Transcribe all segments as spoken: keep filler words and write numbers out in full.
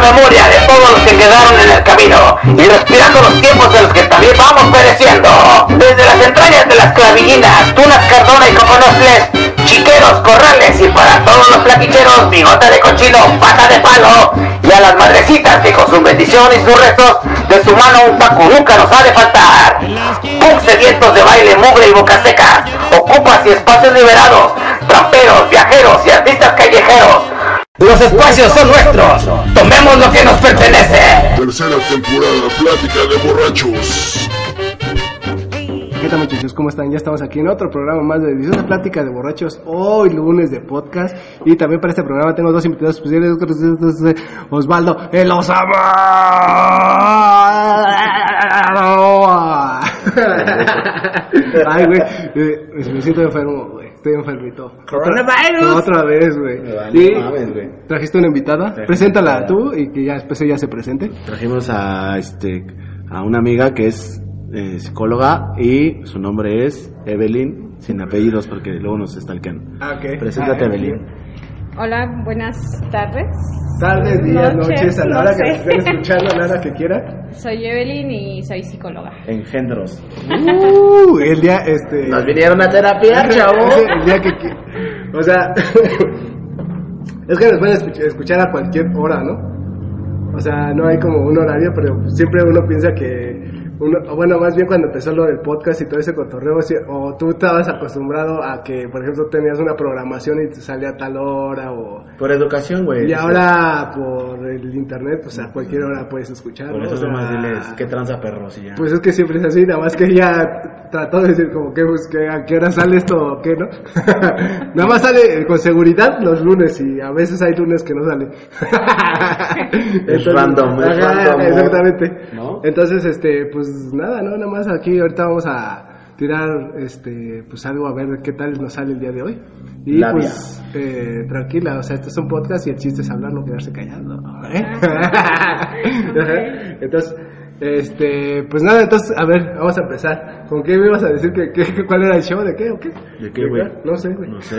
memoria de todos los que quedaron en el camino y respirando los tiempos en los que también vamos pereciendo. Desde las entrañas de las clavillinas, tunas Cardona y coconofles, chiqueros, corrales y para todos los plaquicheros, bigote de cochino, pata de palo y a las madrecitas que con su bendición y sus restos de su mano un taco nunca nos ha de faltar. Punk sedientos de baile, mugre y boca seca, ocupas y espacios liberados, tramperos, viajeros y artistas callejeros. Los espacios son nuestros, tomemos lo que nos pertenece. Tercera temporada, Plática de Borrachos. ¿Qué tal, muchachos? ¿Cómo están? Ya estamos aquí en otro programa más de Edición de Plática de Borrachos, hoy lunes de podcast. Y también para este programa tengo dos invitados especiales. Osvaldo, el Osama. Ay, güey, eh, me siento enfermo, güey. Estoy enfermito. Coronavirus. Otra vez, güey. Y no mames, güey. Trajiste una invitada. Trajiste Preséntala invitada. tú y que ya después ella se presente. Trajimos a este a una amiga que es eh, psicóloga y su nombre es Evelyn, sin apellidos porque luego nos stalkean. Ah, ok. Preséntate, Ah, Evelyn. Hola, buenas tardes. Tardes, días, noches, Noches, a la no hora que sé. nos estén escuchando, a la hora que quieran. Soy Evelyn y soy psicóloga. Engendros. Uh, el día, este... Nos vinieron a terapia, chavo. El día que... que- o sea... es que nos pueden escuch- escuchar a cualquier hora, ¿no? O sea, no hay como un horario, pero siempre uno piensa que... Uno, o bueno, más bien cuando empezó lo del podcast y todo ese cotorreo, si- o tú estabas acostumbrado a que, por ejemplo, tenías una programación y te salía a tal hora, o... Por educación, güey. Y ahora por el internet, pues a cualquier hora puedes escuchar, Por ¿no? eso O sea, nomás diles, ¿qué tranza, perros? Y ya. pues es que siempre es así, nada más que ella trató de decir como que, pues, que a qué hora sale esto o qué, ¿no? Nada más sale con seguridad los lunes y a veces hay lunes que no sale. Es random, es ajá, random, ¿no? exactamente. ¿No? Entonces, este, pues nada, ¿no? Nada más aquí ahorita vamos a tirar, este, pues algo a ver qué tal nos sale el día de hoy. Y Labia. pues, eh, tranquila, o sea, este es un podcast y el chiste es hablar, no quedarse callado. ¿eh? Ajá. Entonces, este, pues nada, entonces, a ver, vamos a empezar. ¿Con qué me ibas a decir que, que cuál era el show? ¿De qué o qué? ¿De qué, güey? No sé, güey. No sé.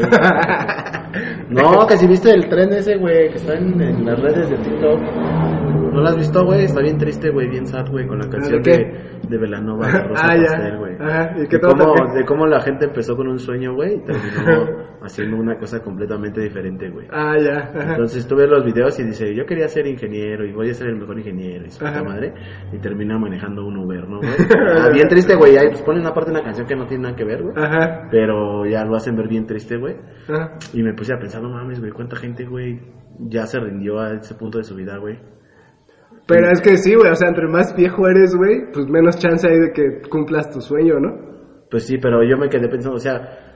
No, que si viste el tren ese, güey, que está en, en las redes de TikTok. ¿No lo has visto, güey? Está bien triste, güey, bien sad, güey, con la canción ¿De de, qué? de Velanova, de Rosa Ah, ya. Pastel, güey. Ajá, ¿y qué de, trata? cómo, ¿Qué? de cómo la gente empezó con un sueño, güey, y terminó haciendo una cosa completamente diferente, güey. Ah, ya. Ajá. Entonces tú ves los videos y dice, yo quería ser ingeniero y voy a ser el mejor ingeniero y su Ajá. puta madre, y termina manejando un Uber, ¿no, güey? Ah, bien triste, güey, ahí pues ponen una parte de una canción que no tiene nada que ver, güey, Ajá. pero ya lo hacen ver bien triste, güey. Ajá. Y me puse a pensar, no mames, güey, cuánta gente, güey, ya se rindió a ese punto de su vida, güey. Pero es que sí, güey, o sea, entre más viejo eres, güey, pues menos chance hay de que cumplas tu sueño, ¿no? Pues sí, pero yo me quedé pensando, o sea,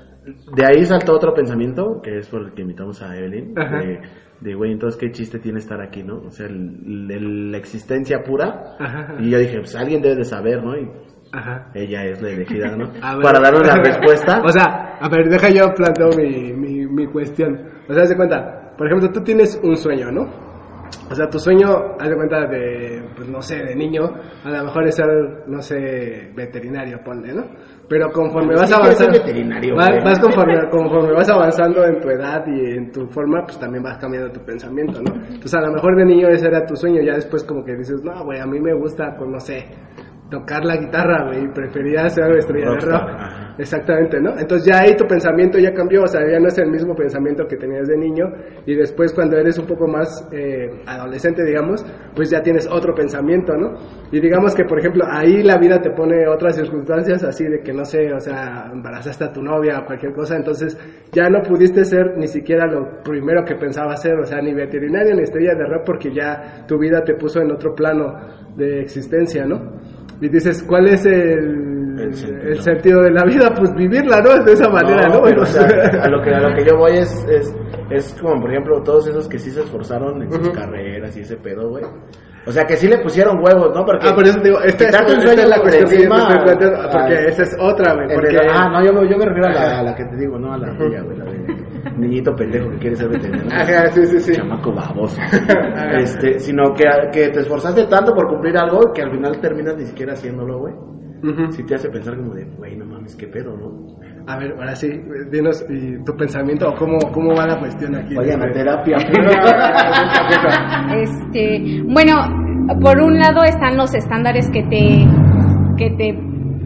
de ahí saltó otro pensamiento, que es por el que invitamos a Evelyn, Ajá. de, de, güey, entonces qué chiste tiene estar aquí, ¿no? O sea, el- el- la existencia pura. Ajá. Y yo dije, pues alguien debe de saber, ¿no? Y Ajá. ella es la elegida, ¿no? A ver. Para darnos la respuesta. O sea, a ver, deja yo planteo mi, mi, mi cuestión. O sea, haz de cuenta, por ejemplo, tú tienes un sueño, ¿no? O sea, tu sueño, haz de cuenta de, pues no sé, de niño, a lo mejor es ser, no sé, veterinario, ponle, ¿no? Pero conforme Bueno, vas sí, quiero ser avanzando, veterinario, vas, güey. vas conforme, conforme vas avanzando en tu edad y en tu forma, pues también vas cambiando tu pensamiento, ¿no? Entonces, a lo mejor de niño ese era tu sueño, ya después como que dices, no, güey, a mí me gusta, pues no sé, tocar la guitarra, güey, prefería ser estrella de Rockstar, rock. ajá. Exactamente, ¿no? Entonces ya ahí tu pensamiento ya cambió, o sea, ya no es el mismo pensamiento que tenías de niño y después cuando eres un poco más eh, adolescente, digamos, pues ya tienes otro pensamiento, ¿no? Y digamos que, por ejemplo, ahí la vida te pone otras circunstancias así de que, no sé, o sea, embarazaste a tu novia o cualquier cosa, entonces ya no pudiste ser ni siquiera lo primero que pensabas ser, o sea, ni veterinario ni estrella de rock porque ya tu vida te puso en otro plano de existencia, ¿no? Y dices, ¿cuál es el, El sentido. el sentido de la vida? Pues vivirla, ¿no? De esa manera, ¿no? pero, o sea, a lo que a lo que yo voy es, es es como por ejemplo todos esos que sí se esforzaron en sus Ujú. carreras y ese pedo, güey. O sea, que sí le pusieron huevos, ¿no? Porque Ah, por eso te digo, esta, quitarte esta, un esta sueño es la de cuestión que yo te encima, estoy planteando, porque ah, esa es otra, güey, el de porque... la- ah, no, yo, me- yo me refiero a la, a la que te digo, ¿no? A la tuya, güey, la de niñito pendejo que quiere ser veterinario. Ajá, sí, sí, sí. Chamaco baboso. este, sino que, que te esforzaste tanto por cumplir algo que al final terminas ni siquiera haciéndolo, güey. Ujú. Sí te hace pensar como de, güey, no mames, qué pedo, ¿no? A ver, ahora sí, dinos y tu pensamiento o cómo, cómo va la cuestión aquí. Vayan a terapia. Este, bueno, por un lado están los estándares que te que te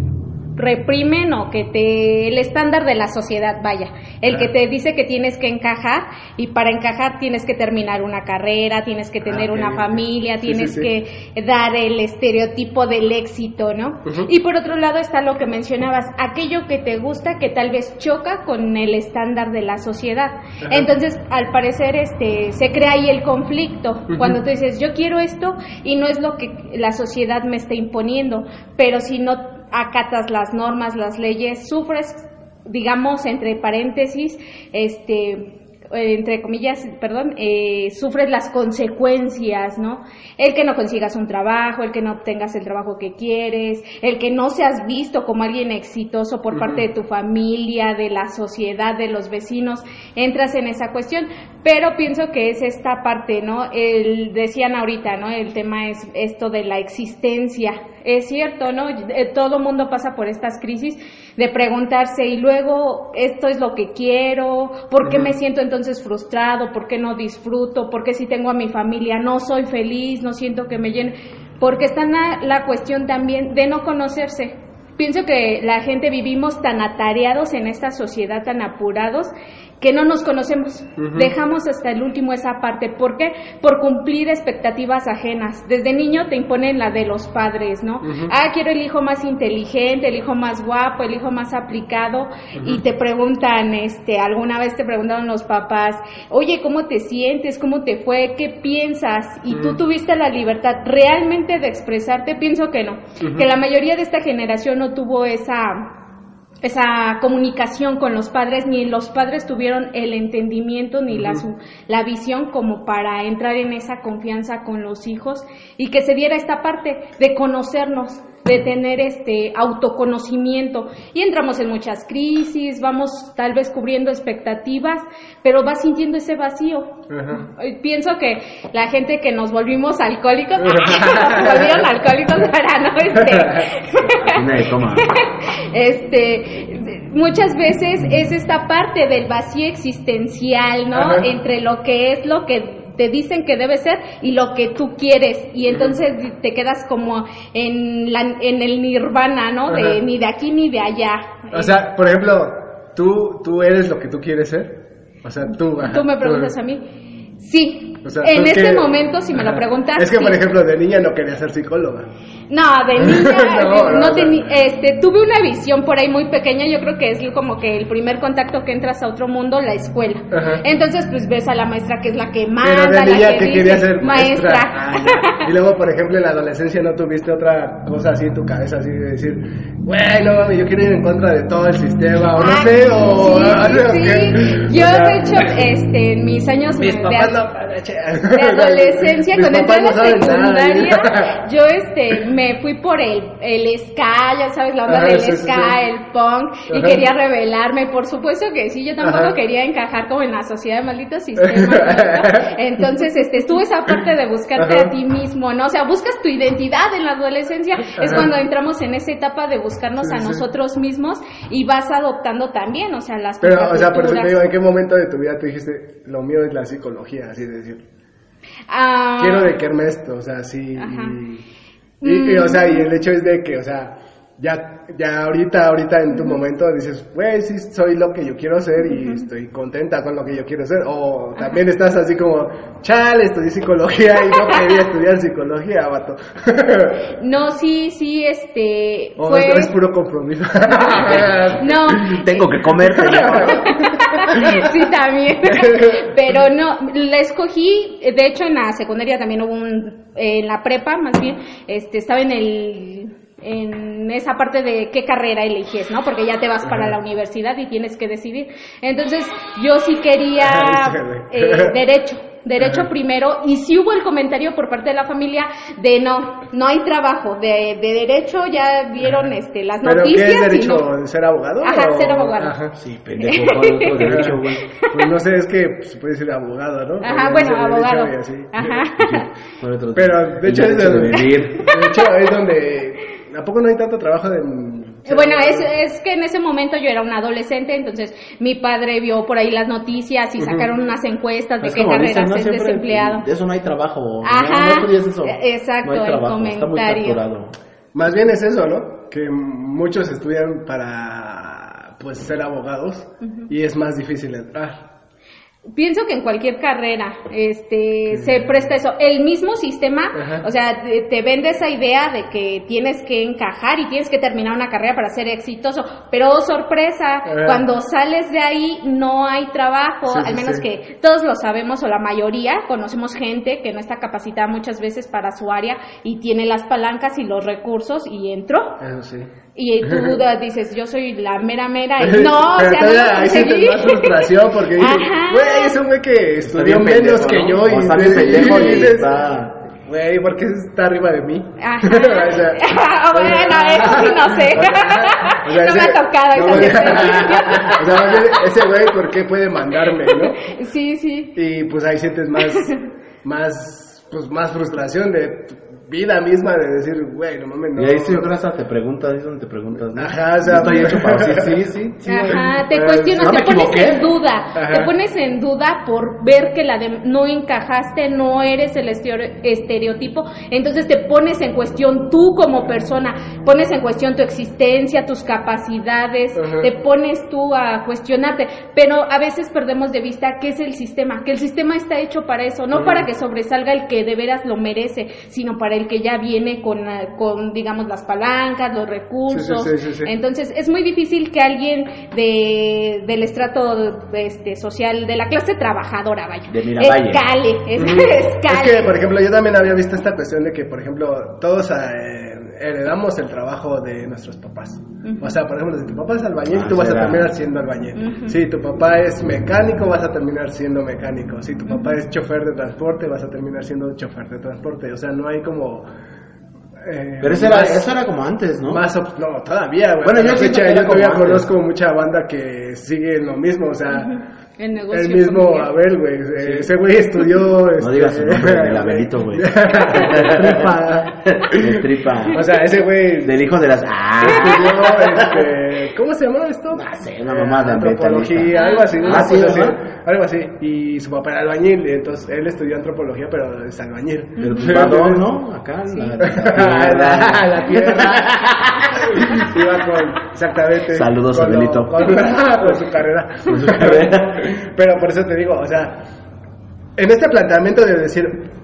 reprimen o que te el estándar de la sociedad, vaya, el que te dice que tienes que encajar y para encajar tienes que terminar una carrera, tienes que tener ah, okay. una familia, sí, tienes sí, sí. que dar el estereotipo del éxito, ¿no? Uh-huh. Y por otro lado está lo que mencionabas, aquello que te gusta que tal vez choca con el estándar de la sociedad. Uh-huh. Entonces, al parecer este se crea ahí el conflicto, uh-huh. cuando tú dices, yo quiero esto y no es lo que la sociedad me está imponiendo, pero si no acatas las normas, las leyes, sufres, digamos, entre paréntesis, este, entre comillas, perdón, eh, sufres las consecuencias, ¿no? El que no consigas un trabajo, el que no obtengas el trabajo que quieres, el que no seas visto como alguien exitoso por uh-huh. parte de tu familia, de la sociedad, de los vecinos, entras en esa cuestión, pero pienso que es esta parte, ¿no? El, decían ahorita, ¿no? El tema es esto de la existencia. Es cierto, ¿no? Todo mundo pasa por estas crisis de preguntarse, y luego, ¿esto es lo que quiero? ¿Por qué uh-huh. me siento entonces frustrado? ¿Por qué no disfruto? ¿Por qué si tengo a mi familia no soy feliz? No siento que me llene. Porque está la, la cuestión también de no conocerse. Pienso que la gente vivimos tan atareados en esta sociedad, tan apurados, que no nos conocemos, uh-huh. dejamos hasta el último esa parte. ¿Por qué? Por cumplir expectativas ajenas. Desde niño te imponen la de los padres, ¿no? Uh-huh. Ah, quiero el hijo más inteligente, el hijo más guapo, el hijo más aplicado, uh-huh. y te preguntan, este, alguna vez te preguntaron los papás, oye, ¿cómo te sientes? ¿Cómo te fue? ¿Qué piensas? Y uh-huh. tú tuviste la libertad realmente de expresarte. Pienso que no, uh-huh. que la mayoría de esta generación no tuvo esa... esa comunicación con los padres, ni los padres tuvieron el entendimiento ni uh-huh. la, su, la visión como para entrar en esa confianza con los hijos y que se diera esta parte de conocernos, de tener este autoconocimiento, y entramos en muchas crisis, vamos tal vez cubriendo expectativas, pero vas sintiendo ese vacío. Uh-huh. Pienso que la gente que nos volvimos alcohólicos, nos volvieron alcohólicos para no este, este, muchas veces es esta parte del vacío existencial, ¿no? Uh-huh. Entre lo que es lo que te dicen que debe ser y lo que tú quieres, y entonces uh-huh. te quedas como en la, en el nirvana, ¿no? De uh-huh. ni de aquí ni de allá. O sea, por ejemplo, tú tú eres lo que tú quieres ser. O sea, tú. Ajá, tú me preguntas tú... a mí. Sí. O sea, en este que... momento, si me ajá. lo preguntas. Es que, sí. por ejemplo, de niña no quería ser psicóloga. No, de niña no, no, no teni- este, tuve una visión por ahí muy pequeña. Yo creo que es como que el primer contacto que entras a otro mundo, la escuela. Ajá. Entonces, pues ves a la maestra que es la que manda. Pero de niña, la que ¿qué dice, quería ser? Maestra. maestra. Ah, y luego, por ejemplo, en la adolescencia no tuviste otra cosa así en tu cabeza, así de decir, bueno, yo quiero ir en contra de todo el sistema, o no ah, sé, o... Sí, sí. sí. Yo, o sea, de hecho, este, en mis años mis de, papás de, no, de adolescencia, cuando entré a la secundaria, nada, yo este, me fui por el, el ska, ya sabes, la onda Ajá, del sí, ska, sí. el punk, Ajá. y quería rebelarme. Por supuesto que sí, yo tampoco Ajá. quería encajar como en la sociedad de malditos sistemas, ¿no? Entonces, este, estuvo esa parte de buscarte Ajá. a ti mismo, ¿no? O sea, buscas tu identidad en la adolescencia, Ajá. es cuando entramos en esa etapa de buscarnos sí, a sí. nosotros mismos, y vas adoptando también, o sea, las Pero, o sea, por eso te digo, ¿en qué momento de tu vida te dijiste, lo mío es la psicología, así de decir? Uh, quiero dedicarme a esto, o sea, sí, y, y, y, o sea, y el hecho es de que, o sea, ya, ya ahorita, ahorita en tu momento dices, güey, sí soy lo que yo quiero ser y uh-huh. estoy contenta con lo que yo quiero ser, o también uh-huh. estás así como, chale, estudié psicología y no quería estudiar psicología, vato. No, sí, sí, este, o fue... es puro compromiso. No. Tengo que comer. Sí, también. Pero no, la escogí, de hecho en la secundaria también hubo un, en la prepa más bien, este, estaba en el... en esa parte de qué carrera eliges, ¿no? Porque ya te vas para la universidad y tienes que decidir. Entonces, yo sí quería eh, derecho, derecho Ajá. primero, y sí hubo el comentario por parte de la familia de no, no hay trabajo, de, de derecho ya vieron este las ¿Pero noticias. ¿Pero qué es derecho? No. ¿Ser abogado? Ajá, o... ser abogado. Ajá. Sí, pendejo, ¿cuál otro derecho, güey? Pues no sé, es que pues, se puede decir abogado, ¿no? Ajá, bueno, abogado. Ajá. Sí. Pero, de hecho, es donde, de de hecho, es donde... ¿A poco no hay tanto trabajo de Bueno, es, es que en ese momento yo era una adolescente, entonces mi padre vio por ahí las noticias y sacaron unas encuestas de Es qué como dicen, carreras ¿no? es Siempre, desempleado. de eso no hay trabajo. Ajá, no, no estudies eso. exacto, no hay el trabajo, está muy comentario. capturado. Más bien es eso, ¿no? Que muchos estudian para, pues, ser abogados uh-huh. y es más difícil entrar. Pienso que en cualquier carrera este sí. se presta eso. El mismo sistema, ajá. o sea, te, te vende esa idea de que tienes que encajar y tienes que terminar una carrera para ser exitoso. Pero, oh, sorpresa, ajá. cuando sales de ahí no hay trabajo, sí, al menos sí. que todos lo sabemos, o la mayoría, conocemos gente que no está capacitada muchas veces para su área y tiene las palancas y los recursos y entró. Eso sí. Y tú dices, yo soy la mera mera, y no, o sea, pero no ahí sientes más frustración porque dices, güey, es un güey que estudió menos pendejo, que ¿no? yo o y, está de, pendejo y dices, está... güey, ¿por qué está arriba de mí? Ajá. o sea, bueno, eso sí no sé. O sea, o sea, no ese, me ha tocado no, esa experiencia. O sea, ese güey, ¿por qué puede mandarme, no? Sí, sí. Y pues ahí sientes más, más, pues más frustración de vida misma de decir, güey, no mames, no. Y ahí sí, yo creo hasta te preguntas, ahí es donde te preguntas, ¿no? Ajá, o sea, no estoy hecho para sí, sí, sí, sí. Ajá, te cuestionas, ¿no te pones equivoqué? en duda, Ajá. te pones en duda por ver que la de, no encajaste, no eres el estereotipo, entonces te pones en cuestión tú como persona, pones en cuestión tu existencia, tus capacidades, Ajá. te pones tú a cuestionarte, pero a veces perdemos de vista qué es el sistema, que el sistema está hecho para eso, no Ajá. para que sobresalga el que de veras lo merece, sino para el que ya viene con, con digamos, las palancas, los recursos. Sí, sí, sí, sí, sí. Entonces, es muy difícil que alguien de del estrato este, social, de la clase trabajadora, vaya, de Miravalle. escale, es, Mm. escale. Es que, por ejemplo, yo también había visto esta cuestión de que, por ejemplo, todos eh, heredamos el trabajo de nuestros papás. Uh-huh. O sea, por ejemplo, si tu papá es albañil, ah, tú vas será. a terminar siendo albañil. Uh-huh. Si tu papá es mecánico, vas a terminar siendo mecánico. Si tu uh-huh. papá es chofer de transporte, vas a terminar siendo chofer de transporte. O sea, no hay como... Eh, Pero eso era, eso era como antes, ¿no? Más, no, todavía, güey. Bueno, yo, fecha, yo todavía conozco mucha banda que sigue lo mismo, o sea... Uh-huh. El, el mismo Abel, güey. Sí. Ese güey estudió. No este, digas su nombre, el Abelito, güey. tripa. El tripa. O sea, ese güey. Del hijo de las. ¡Ah! Estudió, este. ¿Cómo se llama esto? No sé, una mamá de antropología, algo así. Ah, sí, así, algo así. Y su papá era albañil, y entonces él estudió antropología, pero es albañil. El badón, ¿no? Acá, sí. la, la, la tierra. Iba con. Exactamente. Saludos, con Abelito. Lo, con, con su carrera. Con su carrera. Pero por eso te digo, o sea, en este planteamiento de decir,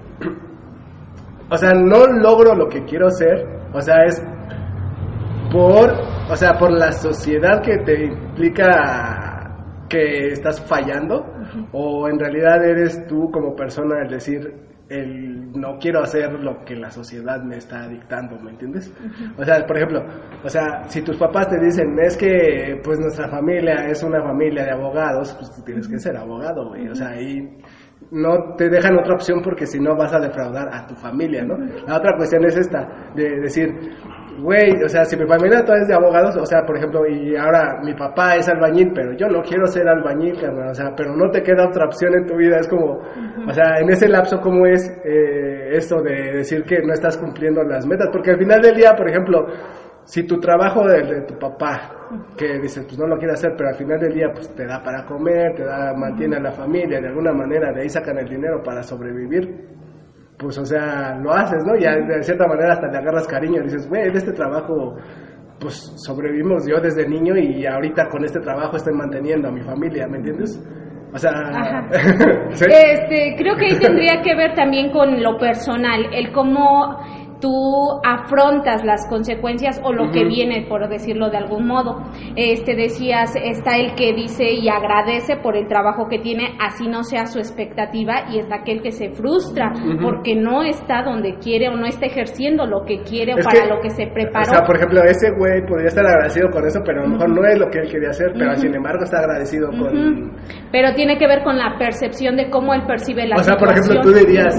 o sea, no logro lo que quiero ser, o sea, es por, o sea, por la sociedad que te implica que estás fallando, uh-huh. o en realidad eres tú como persona el decir, el no quiero hacer lo que la sociedad me está dictando, ¿me entiendes? Uh-huh. O sea, por ejemplo, o sea, si tus papás te dicen, es que pues nuestra familia es una familia de abogados, pues tú tienes que ser abogado, güey, uh-huh. o sea, y no te dejan otra opción porque si no vas a defraudar a tu familia, ¿no? Uh-huh. La otra cuestión es esta, de decir, güey, o sea, si mi familia toda es de abogados, o sea, por ejemplo, y ahora mi papá es albañil, pero yo no quiero ser albañil, carnal, o sea, pero no te queda otra opción en tu vida, es como, uh-huh. o sea, en ese lapso, ¿cómo es eh, esto de decir que no estás cumpliendo las metas? Porque al final del día, por ejemplo, si tu trabajo de, de tu papá, que dices, pues no lo quiero hacer, pero al final del día, pues te da para comer, te da, mantiene a la familia, de alguna manera, de ahí sacan el dinero para sobrevivir, pues, o sea, lo haces, ¿no? Ya de cierta manera hasta le agarras cariño, dices, güey, de este trabajo, pues, sobrevivimos yo desde niño y ahorita con este trabajo estoy manteniendo a mi familia, ¿me entiendes? O sea... ¿sí? Este, creo que ahí tendría que ver también con lo personal, el cómo tú afrontas las consecuencias o lo uh-huh. que viene, por decirlo de algún modo. Este, decías, está el que dice y agradece por el trabajo que tiene, así no sea su expectativa, y está aquel que se frustra uh-huh. porque no está donde quiere o no está ejerciendo lo que quiere o para que, lo que se preparó. O sea, por ejemplo, ese güey podría estar agradecido con eso, pero a lo mejor uh-huh. no es lo que él quería hacer, pero uh-huh. sin embargo está agradecido uh-huh. con... Pero tiene que ver con la percepción de cómo él percibe la situación. O sea, situación. por ejemplo, tú dirías...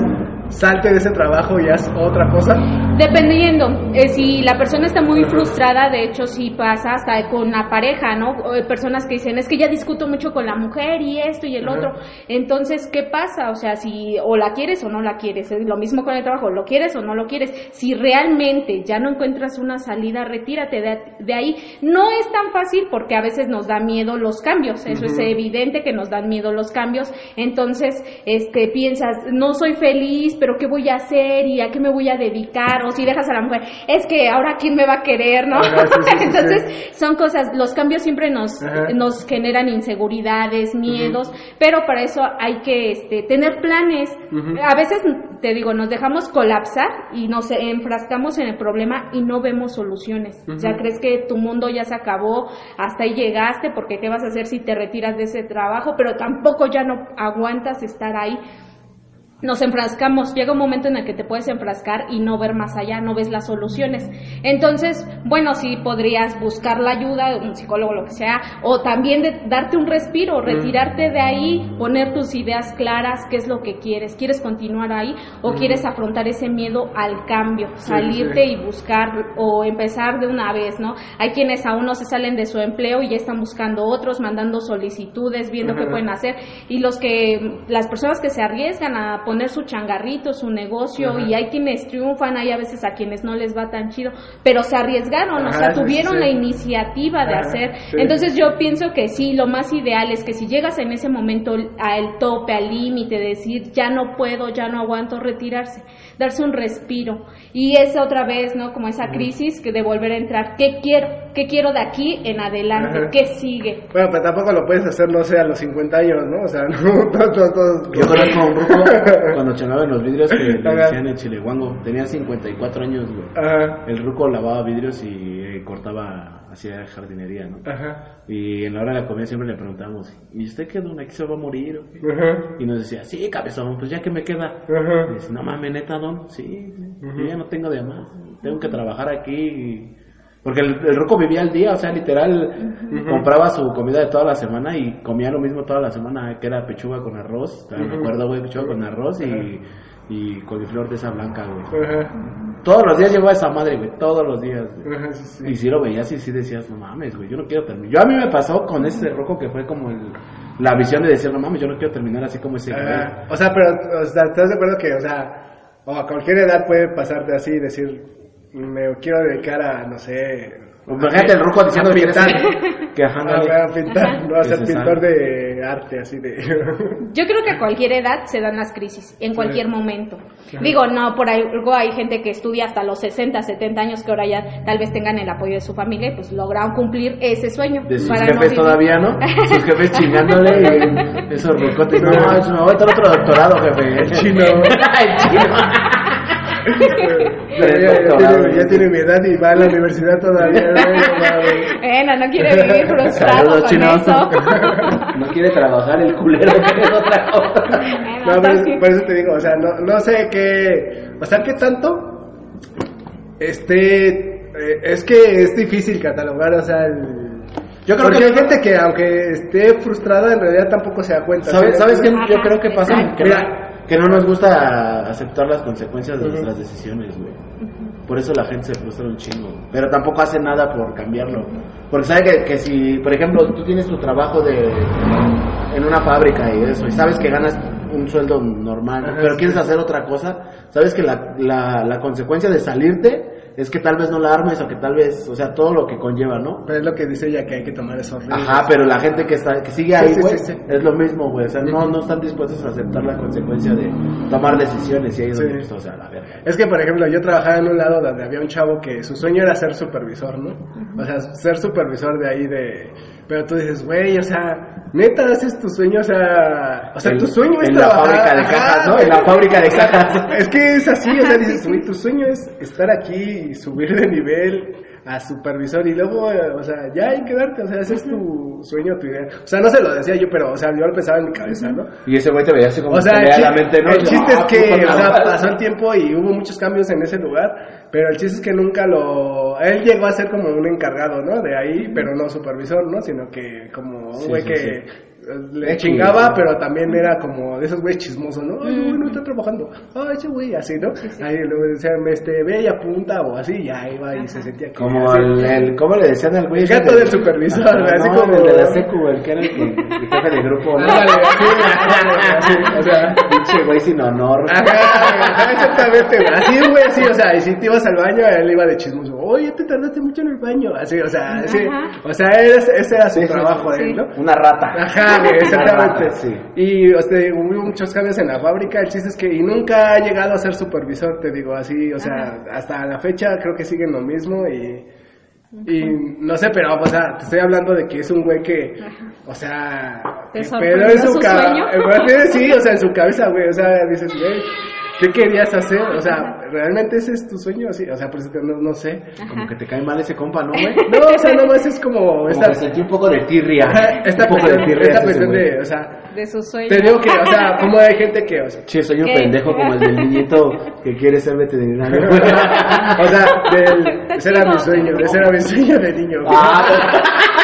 salte de ese trabajo y haz otra cosa? Dependiendo, eh, si la persona está muy frustrada, de hecho sí pasa hasta con la pareja, ¿no? O, eh, personas que dicen, es que ya discuto mucho con la mujer y esto y el Ajá. otro. Entonces, ¿qué pasa? O sea, si o la quieres o no la quieres, es lo mismo con el trabajo, ¿lo quieres o no lo quieres? Si realmente ya no encuentras una salida, retírate de, de ahí. No es tan fácil porque a veces nos da miedo los cambios, eso uh-huh. es evidente que nos dan miedo los cambios. Entonces, este, piensas, no soy feliz, pero ¿qué voy a hacer? ¿Y a qué me voy a dedicar? O si dejas a la mujer, es que ahora quién me va a querer, ¿no? Ajá, sí, sí, entonces sí. son cosas, los cambios siempre nos Ajá. nos generan inseguridades, miedos, uh-huh. pero para eso hay que este, tener planes. Uh-huh. A veces, te digo, nos dejamos colapsar y nos enfrascamos en el problema y no vemos soluciones. Uh-huh. O sea, crees que tu mundo ya se acabó, hasta ahí llegaste, porque ¿qué vas a hacer si te retiras de ese trabajo? Pero tampoco ya no aguantas estar ahí. Nos enfrascamos, llega un momento en el que te puedes enfrascar y no ver más allá, no ves las soluciones. Entonces, bueno, sí podrías buscar la ayuda de un psicólogo, lo que sea, o también de darte un respiro, retirarte de ahí, poner tus ideas claras, qué es lo que quieres. ¿Quieres continuar ahí o mm. quieres afrontar ese miedo al cambio? Salirte sí, sí. y buscar o empezar de una vez, ¿no? Hay quienes aún no se salen de su empleo y ya están buscando otros, mandando solicitudes, viendo uh-huh. qué pueden hacer. Y los que, las personas que se arriesgan a poner su changarrito, su negocio, uh-huh. y hay quienes triunfan, hay a veces a quienes no les va tan chido, pero se arriesgaron, uh-huh, o sea, tuvieron sí, sí. la iniciativa de uh-huh, hacer. Sí. Entonces yo pienso que sí, lo más ideal es que si llegas en ese momento al tope, al límite, decir ya no puedo, ya no aguanto, retirarse, darse un respiro. Y es otra vez, ¿no? Como esa crisis que de volver a entrar, ¿qué quiero? ¿Qué quiero de aquí en adelante? Ajá. ¿Qué sigue? Bueno, pero tampoco lo puedes hacer, no sé, a los cincuenta años, ¿no? O sea, no, todos, todos, todos. Yo conozco un ruco cuando chanaba en los vidrios que le Ajá. decían el chileguango. Tenía cincuenta y cuatro años, güey. Ajá. El ruco lavaba vidrios y eh, cortaba, hacía jardinería, ¿no? Ajá. Y en la hora de la comida siempre le preguntábamos, ¿y usted qué don? ¿Aquí se va a morir? Ajá. Y nos decía, sí, cabezón, pues ya que me queda. Ajá. Y dice, no mames, neta, don, sí, Ajá. yo ya no tengo de más, tengo que trabajar aquí y... Porque el, el ruco vivía al día, o sea, literal, uh-huh. compraba su comida de toda la semana y comía lo mismo toda la semana, que era pechuga con arroz, uh-huh. me acuerdo, güey, pechuga con arroz y, uh-huh. y coliflor de esa blanca, güey. Uh-huh. Todos los días llegó a esa madre, güey, todos los días, güey. Uh-huh, sí, sí. Y si lo veías y sí decías, no mames, güey, yo no quiero terminar. Yo a mí me pasó con ese ruco que fue como el, la visión de decir, no mames, yo no quiero terminar así como ese, güey. Uh-huh. O sea, pero, o sea, ¿estás de acuerdo que, o sea, o a cualquier edad puede pasarte así y decir, me quiero dedicar a, no sé... Imagínate el ruco diciendo que pintar, que ajá, a pintar, no a ser pintor de arte, así de... Yo creo que a cualquier edad se dan las crisis, en cualquier sí. momento. Ajá. Digo, no, por algo hay gente que estudia hasta los sesenta, setenta años, que ahora ya tal vez tengan el apoyo de su familia y pues lograron cumplir ese sueño. De sus jefes no todavía, ¿no? Sus jefes chingándole y esos rucotes. No, no, me voy a tener otro doctorado, jefe. El chino. El chino. Ya, ya, ya, tiene, ya tiene mi edad y va a la universidad todavía. Bueno, no quiere vivir frustrado con chino. Eso. No quiere trabajar el culero, es otra cosa. Bueno, no, pero, sí. Por eso te digo, o sea, no, no sé qué, o sea, qué tanto, este, eh, es que es difícil catalogar, o sea, el... Yo creo Porque que hay gente que aunque esté frustrada en realidad tampoco se da cuenta. ¿Sabes, ¿sabes qué? Yo creo que pasa que, Mira, que no nos gusta aceptar las consecuencias de uh-huh. nuestras decisiones, güey. Uh-huh. Por eso la gente se frustra un chingo. Pero tampoco hace nada por cambiarlo. Porque sabe que, que si, por ejemplo, tú tienes tu trabajo de en una fábrica y eso, y sabes que ganas un sueldo normal, uh-huh, pero sí. quieres hacer otra cosa, sabes que la, la, la consecuencia de salirte es que tal vez no la armes o que tal vez, o sea, todo lo que conlleva, ¿no? Pero es lo que dice ella, que hay que tomar esos riesgos. Ajá, pero la gente que está que sigue ahí, güey, sí, sí, sí, sí. es lo mismo, güey, o sea, no, no están dispuestos a aceptar la consecuencia de tomar decisiones y ahí es donde, sí. o sea, la verga. Es que, por ejemplo, yo trabajaba en un lado donde había un chavo que su sueño era ser supervisor, ¿no? O sea, ser supervisor de ahí de... Pero tú dices, güey, o sea, neta, haces tu sueño, o sea... O sea, el, tu sueño es en trabajar... En la fábrica de cajas, ¿no? En la fábrica de cajas. Es que es así, o sea, dices, güey, tu sueño es estar aquí y subir de nivel a supervisor y luego, o sea, ya hay que darte, o sea, ese es tu sueño, tu idea. O sea, no se lo decía yo, pero, o sea, yo lo pensaba en mi cabeza, ¿no? Y ese güey te veía así como... O sea, el, la mente, ¿no? el chiste es que, o sea, pasó el tiempo y hubo muchos cambios en ese lugar, pero el chiste es que nunca lo... Él llegó a ser como un encargado, ¿no? De ahí, pero no supervisor, ¿no? Sino que como un güey sí, sí, que... Sí. le chingaba, pero también era como de esos güeyes chismosos, ¿no? Ay, güey, no está trabajando. Ay, ese güey, así, ¿no? Sí, sí. Ahí luego decían, este, ve y apunta o así, y ahí iba y se sentía que... Como el, el, ¿cómo le decían al güey? El gato del supervisor, no, así no, como... el de la secu, el que era el, el jefe de grupo, ¿no? Vale, así, o sea... Pinche güey sin honor. Ajá, exactamente, güey. Así, güey, así, o sea, y si te ibas al baño, él iba de chismoso. Oye, te tardaste mucho en el baño. Así, o sea, así, o sea, ese, ese era su sí, trabajo sí, de él, ¿no? Una rata. Ajá, güey, exactamente. Rata, sí. Y, o sea, hubo muchos cambios en la fábrica. El chiste es que, y nunca ha llegado a ser supervisor, te digo, así, o sea, ajá. Hasta la fecha creo que siguen lo mismo y... Y no sé, pero, o sea, te estoy hablando de que es un güey que, o sea, pero en su, su cabeza, sí, o sea, en su cabeza, güey, o sea, dices, güey, ¿qué querías hacer? O sea, ¿realmente ese es tu sueño? Sí, o sea, por eso no, no sé. Ajá. Como que te cae mal ese compa, ¿no, güey? No, o sea, nomás es como... Como esta, que sentí un poco de tirria. Esta un poco cuestión, de tirria. Esta cuestión de, o sea... De su sueño. Te digo que, o sea, como hay gente que... O sea, che, soy un pendejo como el del niñito que quiere ser veterinario. O sea, del, ese era mi sueño, ese era mi sueño de niño. Ah.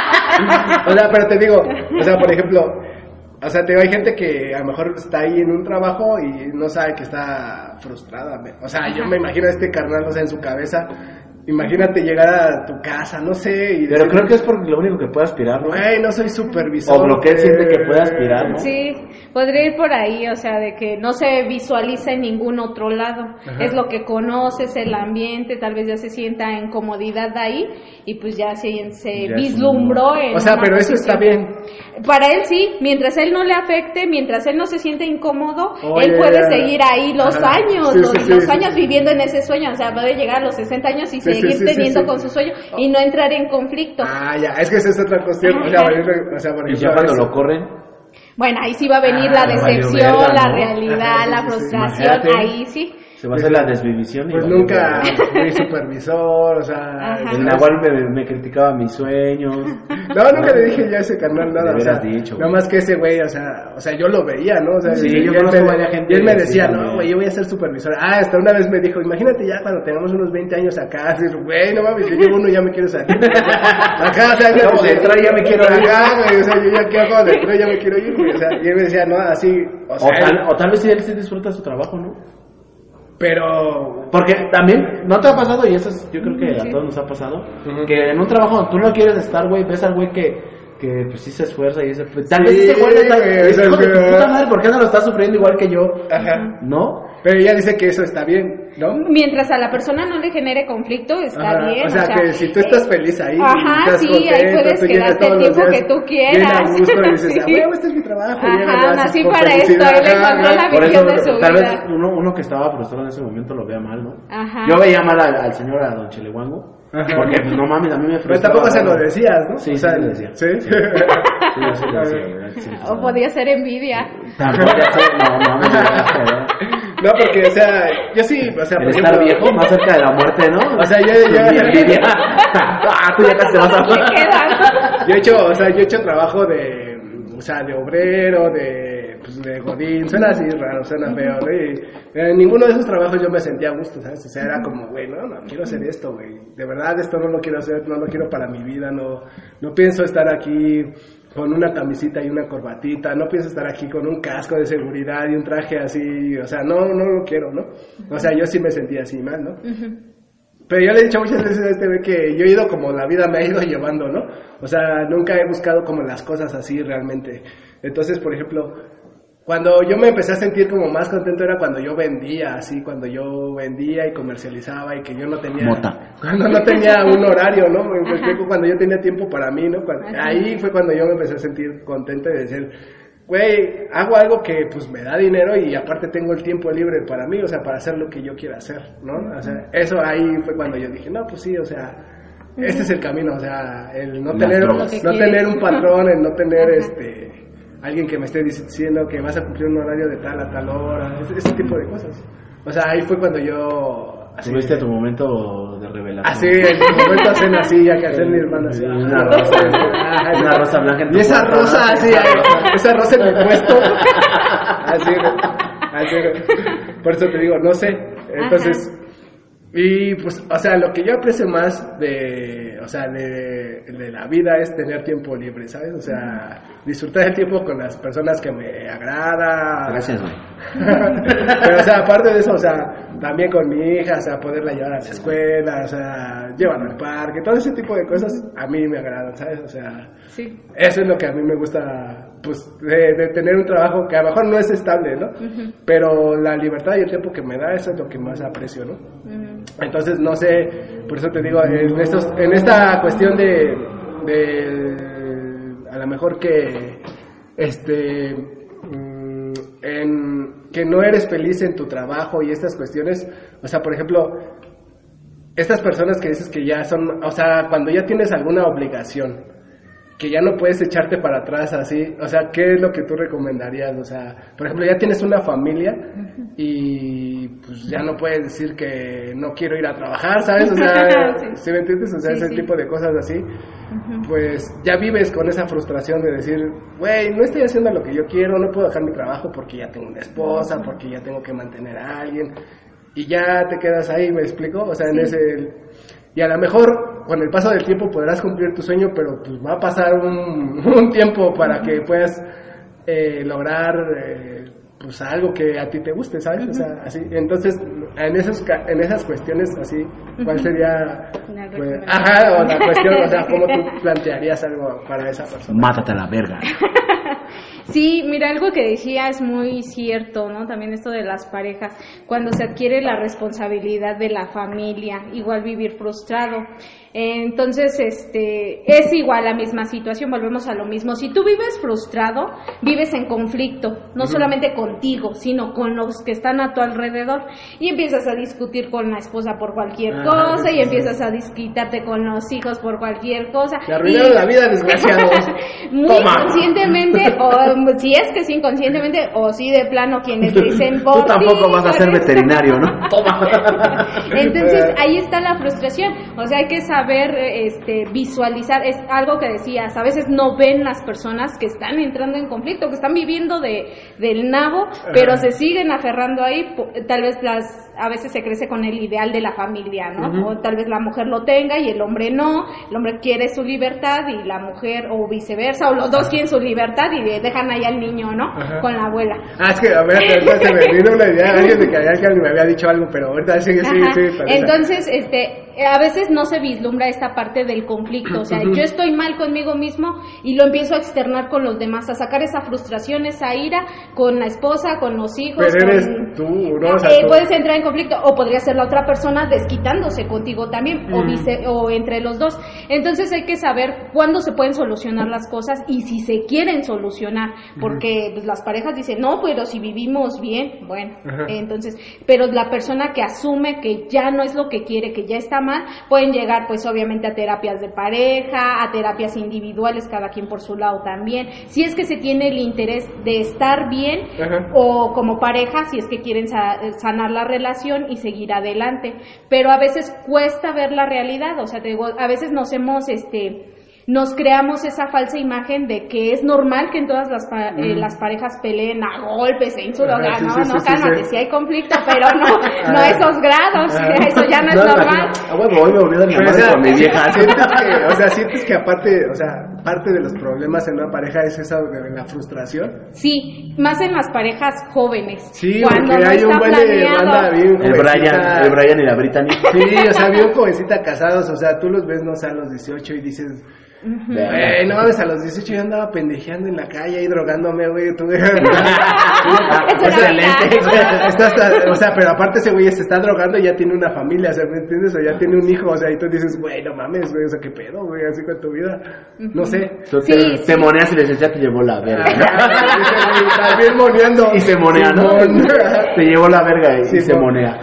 O sea, pero te digo, o sea, por ejemplo... O sea, te digo, hay gente que a lo mejor está ahí en un trabajo y no sabe que está frustrada. O sea, yo me imagino a este carnal, o sea, en su cabeza... Imagínate llegar a tu casa, no sé. Y pero decir, creo que es por lo único que puede aspirar, ¿no? Güey, no soy supervisor. O lo que él siente que puede aspirar, ¿no? Sí, podría ir por ahí, o sea, de que no se visualiza en ningún otro lado. Ajá. Es lo que conoces, el ambiente, tal vez ya se sienta en comodidad ahí y pues ya se, se ya vislumbró en... O sea, pero eso está bien. Para él sí, mientras él no le afecte, mientras él no se siente incómodo, Oye, él puede seguir ahí los Ajá. años, sí, los, sí, los sí, años sí. viviendo en ese sueño, o sea, puede llegar a los sesenta años y sí, seguir sí, sí, teniendo sí, sí. con su sueño y no entrar en conflicto. Ah, ya, es que esa es otra cuestión. O sea, o sea, por ejemplo, ¿y ya cuando lo corren? Bueno, ahí sí va a venir ah, la decepción, verga, la ¿no? realidad, Ajá, la sí, frustración, sí, ahí sí. Se va a hacer la desvivisión. Pues nunca fui supervisor, o sea... El Nahual me, me criticaba mis sueños. No, nunca le dije yo a ese carnal nada, o sea, dicho, nada más que ese güey, o sea, o sea, yo lo veía, ¿no? O sea, sí, yo conozco varias gente. Y él me decía, no, güey, yo voy a ser supervisor. Ah, hasta una vez me dijo, imagínate ya cuando tengamos unos veinte años acá, así, güey, no mames, yo llevo uno y ya me quiero salir. Acá, o sea, acabo de entrar y ya me quiero ir. Acá, güey, o sea, yo ya que acabo de entrar ya me quiero ir, güey, o sea, y él me decía, no, así, o sea... O tal, o tal vez si él sí disfruta su trabajo, ¿no? Pero... Porque también, ¿no te ha pasado? Y eso es, yo creo que sí. a todos nos ha pasado, uh-huh. que en un trabajo tú no quieres estar, güey, ves al güey que, que pues sí se esfuerza y ese... Pues, tal sí, vez ese güey está... Es hijo de tu puta madre, ¿por qué no lo está sufriendo igual que yo? Ajá. ¿No? Pero ella dice que eso está bien, ¿no? Mientras a la persona no le genere conflicto, está Ajá, bien. O sea, o sea, que si tú estás feliz ahí, ajá, estás sí, contento, ahí puedes quedarte el tiempo que tú quieras. Bien a gusto y dices, sí. ah, bueno, este es mi trabajo. Ajá, nací para esto, él encontró la visión de su vida. Tal vez uno, uno que estaba frustrado en ese momento lo vea mal, ¿no? Ajá. Yo veía mal al, al señor, a don Chilehuango. Ajá. Porque, pues, no mames, a mí me frustraba. Pero tampoco se lo decías, ¿no? Sí, o sea, sí, lo decía. ¿Sí? Sí, sí, sí lo decía. O podía ser envidia. Tampoco, no, no, no. No, porque, o sea, yo sí, o sea, el estar ejemplo, viejo, más cerca de la muerte, ¿no? O sea, yo, yo, ah, tú ya casi te vas a... Yo he hecho, o sea, yo he hecho trabajo de, o sea, de obrero, de, pues, de godín, suena así raro, suena feo, ¿no? Y en ninguno de esos trabajos yo me sentía a gusto, ¿sabes? O sea, era como, güey, no, no, quiero hacer esto, güey, de verdad esto no lo quiero hacer, no lo quiero para mi vida, no, no pienso estar aquí con una camisita y una corbatita, no pienso estar aquí con un casco de seguridad y un traje así, o sea, no, no lo quiero, ¿no? O sea, yo sí me sentía así mal, ¿no? Uh-huh. Pero yo le he dicho muchas veces a este güey que yo he ido como la vida me ha ido llevando, ¿no? O sea, nunca he buscado como las cosas así realmente. Entonces, por ejemplo, cuando yo me empecé a sentir como más contento era cuando yo vendía, así, cuando yo vendía y comercializaba y que yo no tenía... Mota. Cuando no tenía un horario, ¿no? Cuando yo tenía tiempo para mí, ¿no? Cuando, ahí fue cuando yo me empecé a sentir contento y decir, güey, hago algo que pues me da dinero y aparte tengo el tiempo libre para mí, o sea, para hacer lo que yo quiera hacer, ¿no? O sea, eso ahí fue cuando yo dije, no, pues sí, o sea, este es el camino, o sea, el no tener, no tener un patrón, el no tener este... alguien que me esté diciendo que vas a cumplir un horario de tal a tal hora, ese, ese tipo de cosas. O sea, ahí fue cuando yo... ¿Tuviste tu momento de revelación? Así, en mi momento hacen así, ya que hacen mi hermana así. Una rosa, una rosa blanca en tu Y esa puerta, rosa ¿no? así, esa rosa en mi puesto. Así, así. Por eso te digo, no sé. Entonces, Y pues, o sea, lo que yo aprecio más de, o sea, de, de la vida es tener tiempo libre, ¿sabes? O sea, disfrutar el tiempo con las personas que me agrada. Gracias, güey. Pero, o sea, aparte de eso, o sea, también con mi hija, o sea, poderla llevar a la escuela, o sea, llevarla al parque, todo ese tipo de cosas a mí me agradan, ¿sabes? O sea, sí. Eso es lo que a mí me gusta, pues, de, de tener un trabajo que a lo mejor no es estable, ¿no? Uh-huh. Pero la libertad y el tiempo que me da, eso es lo que más aprecio, ¿no? Uh-huh. Entonces, no sé, por eso te digo, en, estos, en esta cuestión de, de, a lo mejor que, este, en que no eres feliz en tu trabajo y estas cuestiones, o sea, por ejemplo, estas personas que dices que ya son, o sea, cuando ya tienes alguna obligación, que ya no puedes echarte para atrás así, o sea, ¿qué es lo que tú recomendarías? O sea, por ejemplo, ya tienes una familia y pues ya no puedes decir que no quiero ir a trabajar, ¿sabes? O sea, sí. ¿Sí me entiendes? O sea, sí, ese sí. tipo de cosas así, uh-huh. Pues ya vives con esa frustración de decir, güey, no estoy haciendo lo que yo quiero, no puedo dejar mi trabajo porque ya tengo una esposa, uh-huh. porque ya tengo que mantener a alguien, y ya te quedas ahí, ¿me explico? O sea, sí. en ese... Y a lo mejor con el paso del tiempo podrás cumplir tu sueño, pero pues va a pasar un, un tiempo para que puedas eh, lograr eh, pues algo que a ti te guste, ¿sabes? O sea, así. Entonces, en esos en esas cuestiones así, ¿cuál sería pues, ajá, o la cuestión, o sea, cómo tú plantearías algo para esa persona? Mátate a la verga. Sí, mira, algo que decía es muy cierto, ¿no? También esto de las parejas, cuando se adquiere la responsabilidad de la familia, igual vivir frustrado. Entonces, este, es igual la misma situación, volvemos a lo mismo. Si tú vives frustrado, vives en conflicto, no uh-huh. solamente contigo, sino con los que están a tu alrededor, y empiezas a discutir con la esposa por cualquier ah, cosa, sí, y empiezas sí. a desquitarte con los hijos por cualquier cosa. Te arruinaron y... la vida, desgraciados. Muy Toma. Conscientemente, o si es que es inconscientemente, o si de plano quienes dicen por Tú tampoco ti, vas a ser veterinario, ¿no? Toma. Entonces, ahí está la frustración, o sea, hay que saber ver, este, visualizar, es algo que decías, a veces no ven las personas que están entrando en conflicto, que están viviendo de, del nabo, pero se siguen aferrando ahí, tal vez las, a veces se crece con el ideal de la familia, ¿no? Uh-huh. O tal vez la mujer lo tenga y el hombre no, el hombre quiere su libertad y la mujer, o viceversa, o los dos quieren su libertad y dejan ahí al niño, ¿no? Uh-huh. Con la abuela. Ah, es que, a ver, se me vino una idea, alguien de que alguien me había dicho algo, pero ahorita sigue, sigue, sigue. Entonces, este, a veces no se vislumbra esta parte del conflicto, o sea, uh-huh. yo estoy mal conmigo mismo y lo empiezo a externar con los demás, a sacar esa frustración, esa ira con la esposa, con los hijos. Pero eres con... tú, ¿no? O sea, eh, tú... Puedes entrar en conflicto, o podría ser la otra persona desquitándose contigo también, uh-huh. o, vice, o entre los dos. Entonces hay que saber cuándo se pueden solucionar las cosas y si se quieren solucionar, porque uh-huh. pues, las parejas dicen, no, pero si vivimos bien, bueno, uh-huh. entonces, pero la persona que asume que ya no es lo que quiere, que ya está mal, pueden llegar pues obviamente a terapias de pareja, a terapias individuales, cada quien por su lado también, si es que se tiene el interés de estar bien, uh-huh. o como pareja, si es que quieren sa- sanar la relación y seguir adelante, pero a veces cuesta ver la realidad, o sea, te digo, a veces nos hemos, este... nos creamos esa falsa imagen de que es normal que en todas las pa- mm. eh, las parejas peleen a golpes e insultos, ah, sí, no, sí, no, sí, cálmate, sí, sí. sí hay conflicto, pero no, no a esos grados, ah. eso ya no es no, normal. Ah, bueno, hoy me volví a mi madre con mi vieja. Sientes que, o sea, sientes que aparte, o sea, parte de los problemas en una pareja es esa de la frustración. Sí, más en las parejas jóvenes. Sí, cuando porque no hay un buen de banda bien el Brian, el Brian y la Brittany. Sí, o sea, bien jovencita casados, o sea, tú los ves, no sé, a los dieciocho y dices... Uh-huh. Güey, no mames, a los dieciocho yo andaba pendejeando en la calle y drogándome, güey. Tú, excelente. O sea, pero aparte ese güey se está drogando y ya tiene una familia, o sea, ¿me entiendes? O ya tiene un hijo, o sea, y tú dices, güey, no mames, güey, o sea, qué pedo, güey, así con tu vida. No sé. Entonces, sí, te, sí. te moneas y le dices, ya te llevó la verga. Está bien moneando. Y se monea, ¿no? Te llevó la verga y, sí, y se monea.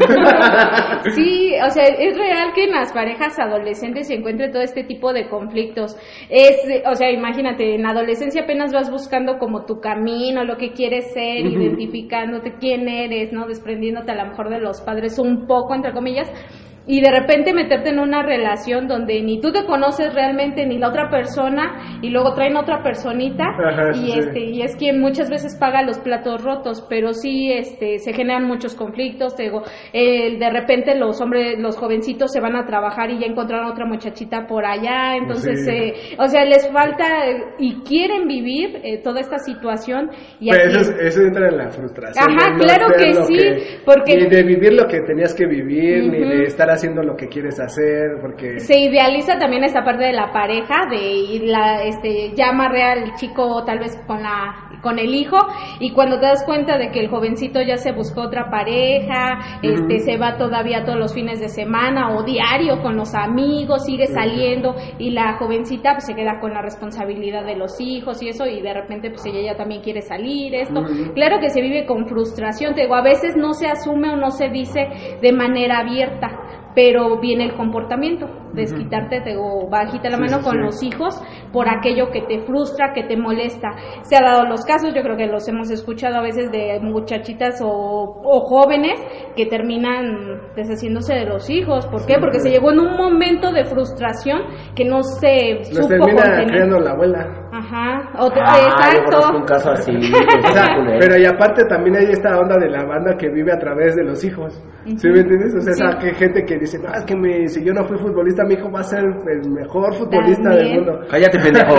Sí, o sea, es real que en las parejas adolescentes se encuentre todo este tipo de conflictos. Es, o sea, imagínate, en la adolescencia apenas vas buscando como tu camino, lo que quieres ser, uh-huh. identificándote quién eres, ¿no? Desprendiéndote a lo mejor de los padres un poco, entre comillas. y de repente meterte en una relación donde ni tú te conoces realmente ni la otra persona y luego traen otra personita. Ajá, y sí. este y es quien muchas veces paga los platos rotos, pero sí este se generan muchos conflictos. Te digo, eh, de repente los hombres, los jovencitos se van a trabajar y ya encontraron otra muchachita por allá, entonces sí. eh, o sea, les falta eh, y quieren vivir eh, toda esta situación y pero aquí... eso, eso entra en la frustración. Ajá, no claro que sí, que, porque ni de vivir lo que tenías que vivir, uh-huh. ni de estar haciendo lo que quieres hacer, porque se idealiza también esa parte de la pareja, de ir la, este, ya amarré al chico tal vez con la con el hijo, y cuando te das cuenta de que el jovencito ya se buscó otra pareja, uh-huh. este se va todavía todos los fines de semana o diario con los amigos, sigue uh-huh. saliendo, y la jovencita pues se queda con la responsabilidad de los hijos y eso, y de repente pues ella ya también quiere salir, esto, uh-huh. claro que se vive con frustración, te digo, a veces no se asume o no se dice de manera abierta, pero viene el comportamiento, desquitarte, te digo, bajita la sí, mano sí, con sí. los hijos por aquello que te frustra, que te molesta. Se ha dado los casos, yo creo que los hemos escuchado a veces de muchachitas o, o jóvenes que terminan deshaciéndose de los hijos. ¿Por qué? Sí, porque sí. se llegó en un momento de frustración que no se los supo termina contener. Creando la abuela. Ajá, o te, ah, exacto. Yo un caso así. O sea, pero y aparte también hay esta onda de la banda que vive a través de los hijos. Uh-huh. ¿Sí me entiendes? O sea, sí. esa que gente que dice, no, es que me, si yo no fui futbolista, mi hijo va a ser el mejor futbolista también. Del mundo. Cállate, pendejo.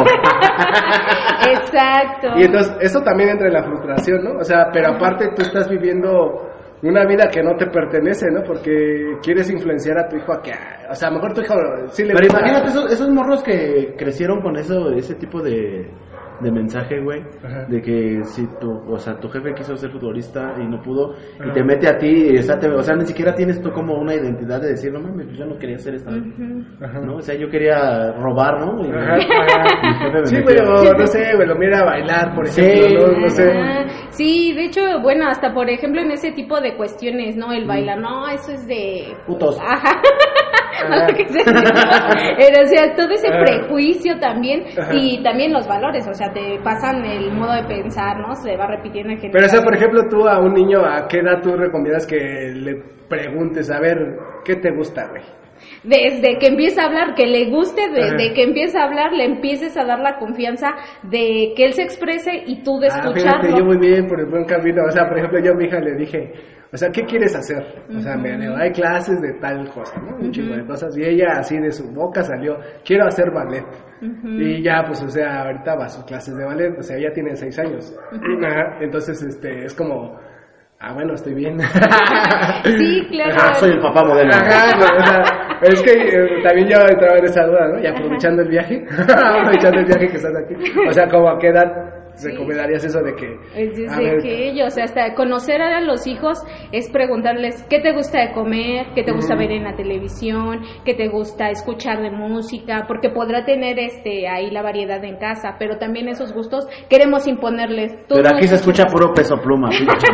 Exacto. Y entonces, eso también entra en la frustración, ¿no? O sea, pero aparte tú estás viviendo una vida que no te pertenece, ¿no? Porque quieres influenciar a tu hijo a que, o sea, a lo mejor tu hijo sí le pero gusta. Imagínate esos, esos morros que crecieron con eso, ese tipo de, de mensaje, güey, de que si tu, o sea, tu jefe quiso ser futbolista y no pudo, ajá. y te mete a ti, o sea, te, o sea, ni siquiera tienes tú como una identidad de decir, no mames, pues yo no quería hacer esta, uh-huh. ¿no? O sea, yo quería robar, ¿no? Y ajá, ajá. Sí, güey, o no sé, güey, lo mira a bailar, por ejemplo, sí, no, no sé. Sí, de hecho, bueno, hasta por ejemplo en ese tipo de cuestiones, ¿no? El bailar, no, eso es de... putos. Ajá. Pero, o sea, todo ese prejuicio también, ajá. y también los valores, o sea, te pasan el modo de pensar, ¿no? Se va repitiendo en general. Pero, o sea, por ejemplo, tú a un niño, ¿a qué edad tú recomiendas que le preguntes, a ver, ¿qué te gusta, güey? Desde que empieza a hablar, que le guste, desde que empieza a hablar, le empieces a dar la confianza de que él se exprese y tú de ah, escucharlo. Fíjate, yo muy bien, por el buen camino. O sea, por ejemplo, yo a mi hija le dije, o sea, ¿qué quieres hacer? O uh-huh. sea, me dijo, hay clases de tal cosa, ¿no? Un uh-huh. chingo de cosas. Y ella así de su boca salió, quiero hacer ballet. Uh-huh. Y ya, pues, o sea, ahorita va a sus clases de ballet. O sea, ella tiene seis años. Uh-huh. Entonces, este, es como... ah, bueno, estoy bien. Sí, claro. Ajá, soy el papá modelo. Ajá, no, o sea, es que eh, también yo entraba en esa duda, ¿no? Y aprovechando el viaje, aprovechando el viaje que estás aquí. O sea, como a qué edad sí. recomendarías eso de que... Es desde que ellos, o sea, hasta conocer a los hijos es preguntarles qué te gusta de comer, qué te gusta uh-huh. ver en la televisión, qué te gusta escuchar de música, porque podrá tener este ahí la variedad en casa, pero también esos gustos queremos imponerles. Pero aquí se escucha puro Peso Pluma.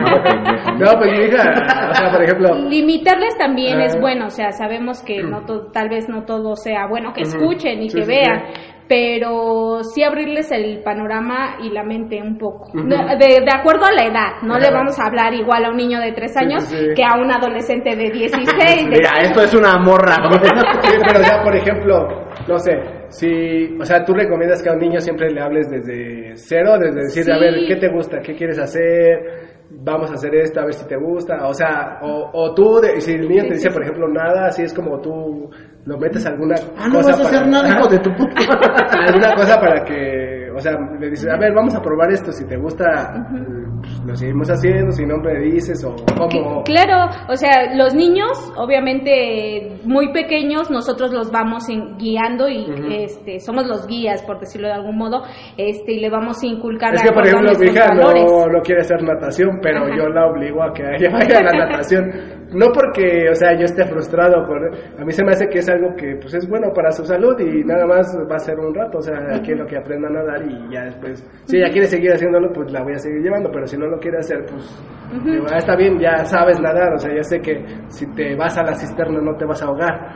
No, pues mi hija, o sea, por ejemplo... limitarles también uh-huh. es bueno, o sea, sabemos que no to- tal vez no todo sea bueno que escuchen uh-huh. y sí, que sí, vean, sí. pero sí abrirles el panorama y la mente un poco, uh-huh. de, de acuerdo a la edad, no uh-huh. le vamos a hablar igual a un niño de tres años sí, sí, sí. que a un adolescente de dieciséis. De Mira, esto es una morra. Sí, pero ya, por ejemplo, no sé, si, o sea, tú recomiendas que a un niño siempre le hables desde cero, desde decir, sí. a ver, ¿qué te gusta? ¿Qué quieres hacer? Vamos a hacer esto, a ver si te gusta, o sea, o, o tú, de, si el niño sí, te dice, sí, por ejemplo, nada, así es como tú lo metes alguna ah, no cosa vas a para... hacer nada, hijo de tu puta. Alguna cosa para que, o sea, le dices, a ver, vamos a probar esto, si te gusta, uh-huh. pues, lo seguimos haciendo, si no me dices, o cómo... Claro, o sea, los niños, obviamente, muy pequeños, nosotros los vamos en, guiando y uh-huh. este, somos los guías, por decirlo de algún modo, este, y le vamos a inculcar... Es que, por ejemplo, mi hija no, no quiere hacer natación, pero ajá. yo la obligo a que ella vaya a la natación, no porque, o sea, yo esté frustrado, por, a mí se me hace que es algo que, pues, es bueno para su salud y nada más va a ser un rato, o sea, uh-huh. quiero que aprenda a nadar y ya después, si ella quiere seguir haciéndolo, pues la voy a seguir llevando, pero si no lo quiere hacer, pues, uh-huh. digo, ah, está bien, ya sabes nadar, o sea, ya sé que si te vas a la cisterna no te vas a ahogar,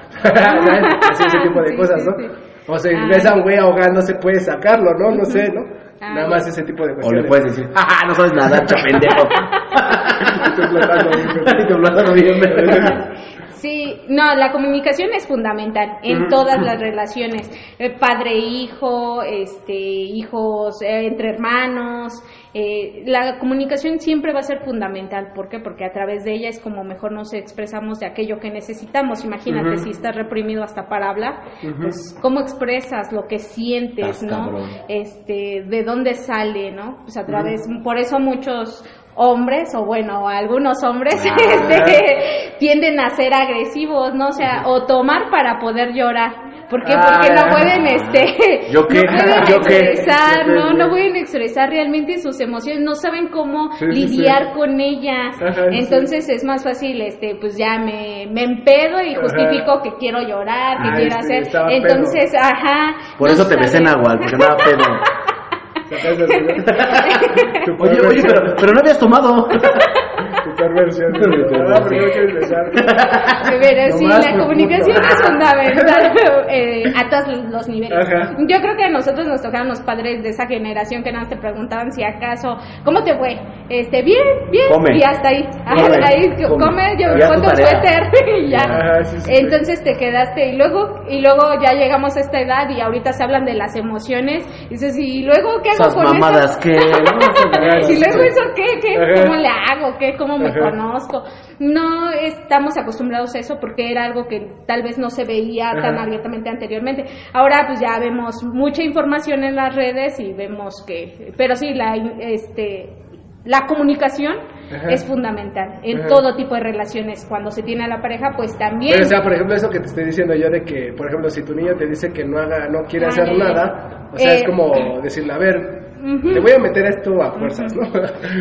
así ese tipo de sí, cosas, ¿no? Sí, sí. O sea, si ah. ves a un güey ahogándose, puedes sacarlo, ¿no? No uh-huh. sé, ¿no? Ah, nada más ese tipo de cuestiones. O le puedes decir, ¡ah, no sabes nadar, chapendejo! Y tú flotando bien, y tú flotando bien. Sí, no, la comunicación es fundamental en uh-huh. todas las relaciones, eh, padre-hijo, este, hijos eh, entre hermanos, eh, la comunicación siempre va a ser fundamental. ¿Por qué? Porque a través de ella es como mejor nos expresamos de aquello que necesitamos. Imagínate, uh-huh. si estás reprimido hasta para hablar, uh-huh. pues cómo expresas lo que sientes, Estás ¿no? Cabrón. Este, de dónde sale, ¿no? Pues a través, uh-huh. por eso muchos hombres, o bueno, algunos hombres ah, este, tienden a ser agresivos, ¿no? O sea, o tomar para poder llorar. ¿Por qué? Porque ah, no pueden, este, ¿yo qué? no pueden ¿Yo expresar, qué? no, no pueden expresar realmente sus emociones, no saben cómo sí, lidiar sí, sí. con ellas. Ajá, entonces sí. es más fácil, este, pues ya me, me empedo y justifico ajá. que quiero llorar, que ah, quiero sí, hacer. Entonces, pedo. ajá. Por no eso te besé en agua, porque no era pedo. oye, oye, pero, pero no habías tomado. Tu perversión. Ah, pero no quieres besar. Pero sí, la comunicación es fundamental eh, a todos los niveles. Ajá. Yo creo que a nosotros nos tocaron los padres de esa generación que nada más te preguntaban si acaso, ¿cómo te fue? Este, bien, bien. Come. Y hasta ahí. Ajá, come. ahí, come, come yo ponte un suéter y ya. Ajá, sí, sí, Entonces te quedaste y luego, y luego ya llegamos a esta edad y ahorita se hablan de las emociones. Y dices, ¿y luego qué hago Esas con mamadas eso? Que, ¿Y luego eso qué? ¿Qué? Ajá. ¿Cómo le hago? ¿Qué? ¿Cómo me Ajá. conozco? No estamos acostumbrados a eso porque era algo que tal vez no se veía Ajá. tan abiertamente anteriormente. Ahora pues ya vemos mucha información en las redes y vemos que, pero sí, la este la comunicación Ajá. es fundamental en Ajá. todo tipo de relaciones. Cuando se tiene a la pareja, pues también. Pero, o sea, por ejemplo, eso que te estoy diciendo yo de que, por ejemplo, si tu niño te dice que no haga, no quiere hacer Ay, nada, o sea, eh, es como decirle, a ver, uh-huh. te voy a meter esto a fuerzas, ¿no?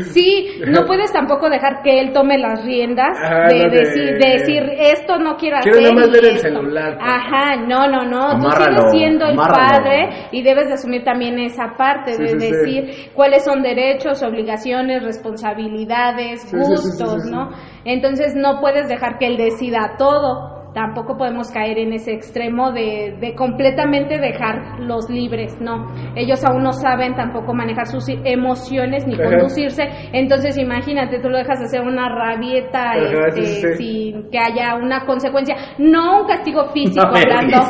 Sí, no puedes tampoco dejar que él tome las riendas Ajá, de, no de, decir, de decir, esto no quiero, quiero hacer. Quiero nomás ver el celular. Pues. Ajá, no, no, no, amárralo, tú sigues siendo el amárralo. padre y debes de asumir también esa parte sí, de sí, decir sí. cuáles son derechos, obligaciones, responsabilidades, sí, gustos, sí, sí, sí, sí. ¿no? Entonces no puedes dejar que él decida todo. Tampoco podemos caer en ese extremo de, de completamente dejarlos libres, no. Ellos aún no saben tampoco manejar sus emociones ni Ajá. conducirse. Entonces imagínate, tú lo dejas hacer una rabieta Ajá, este, sí, sí. sin que haya una consecuencia. No un castigo físico no, hablando,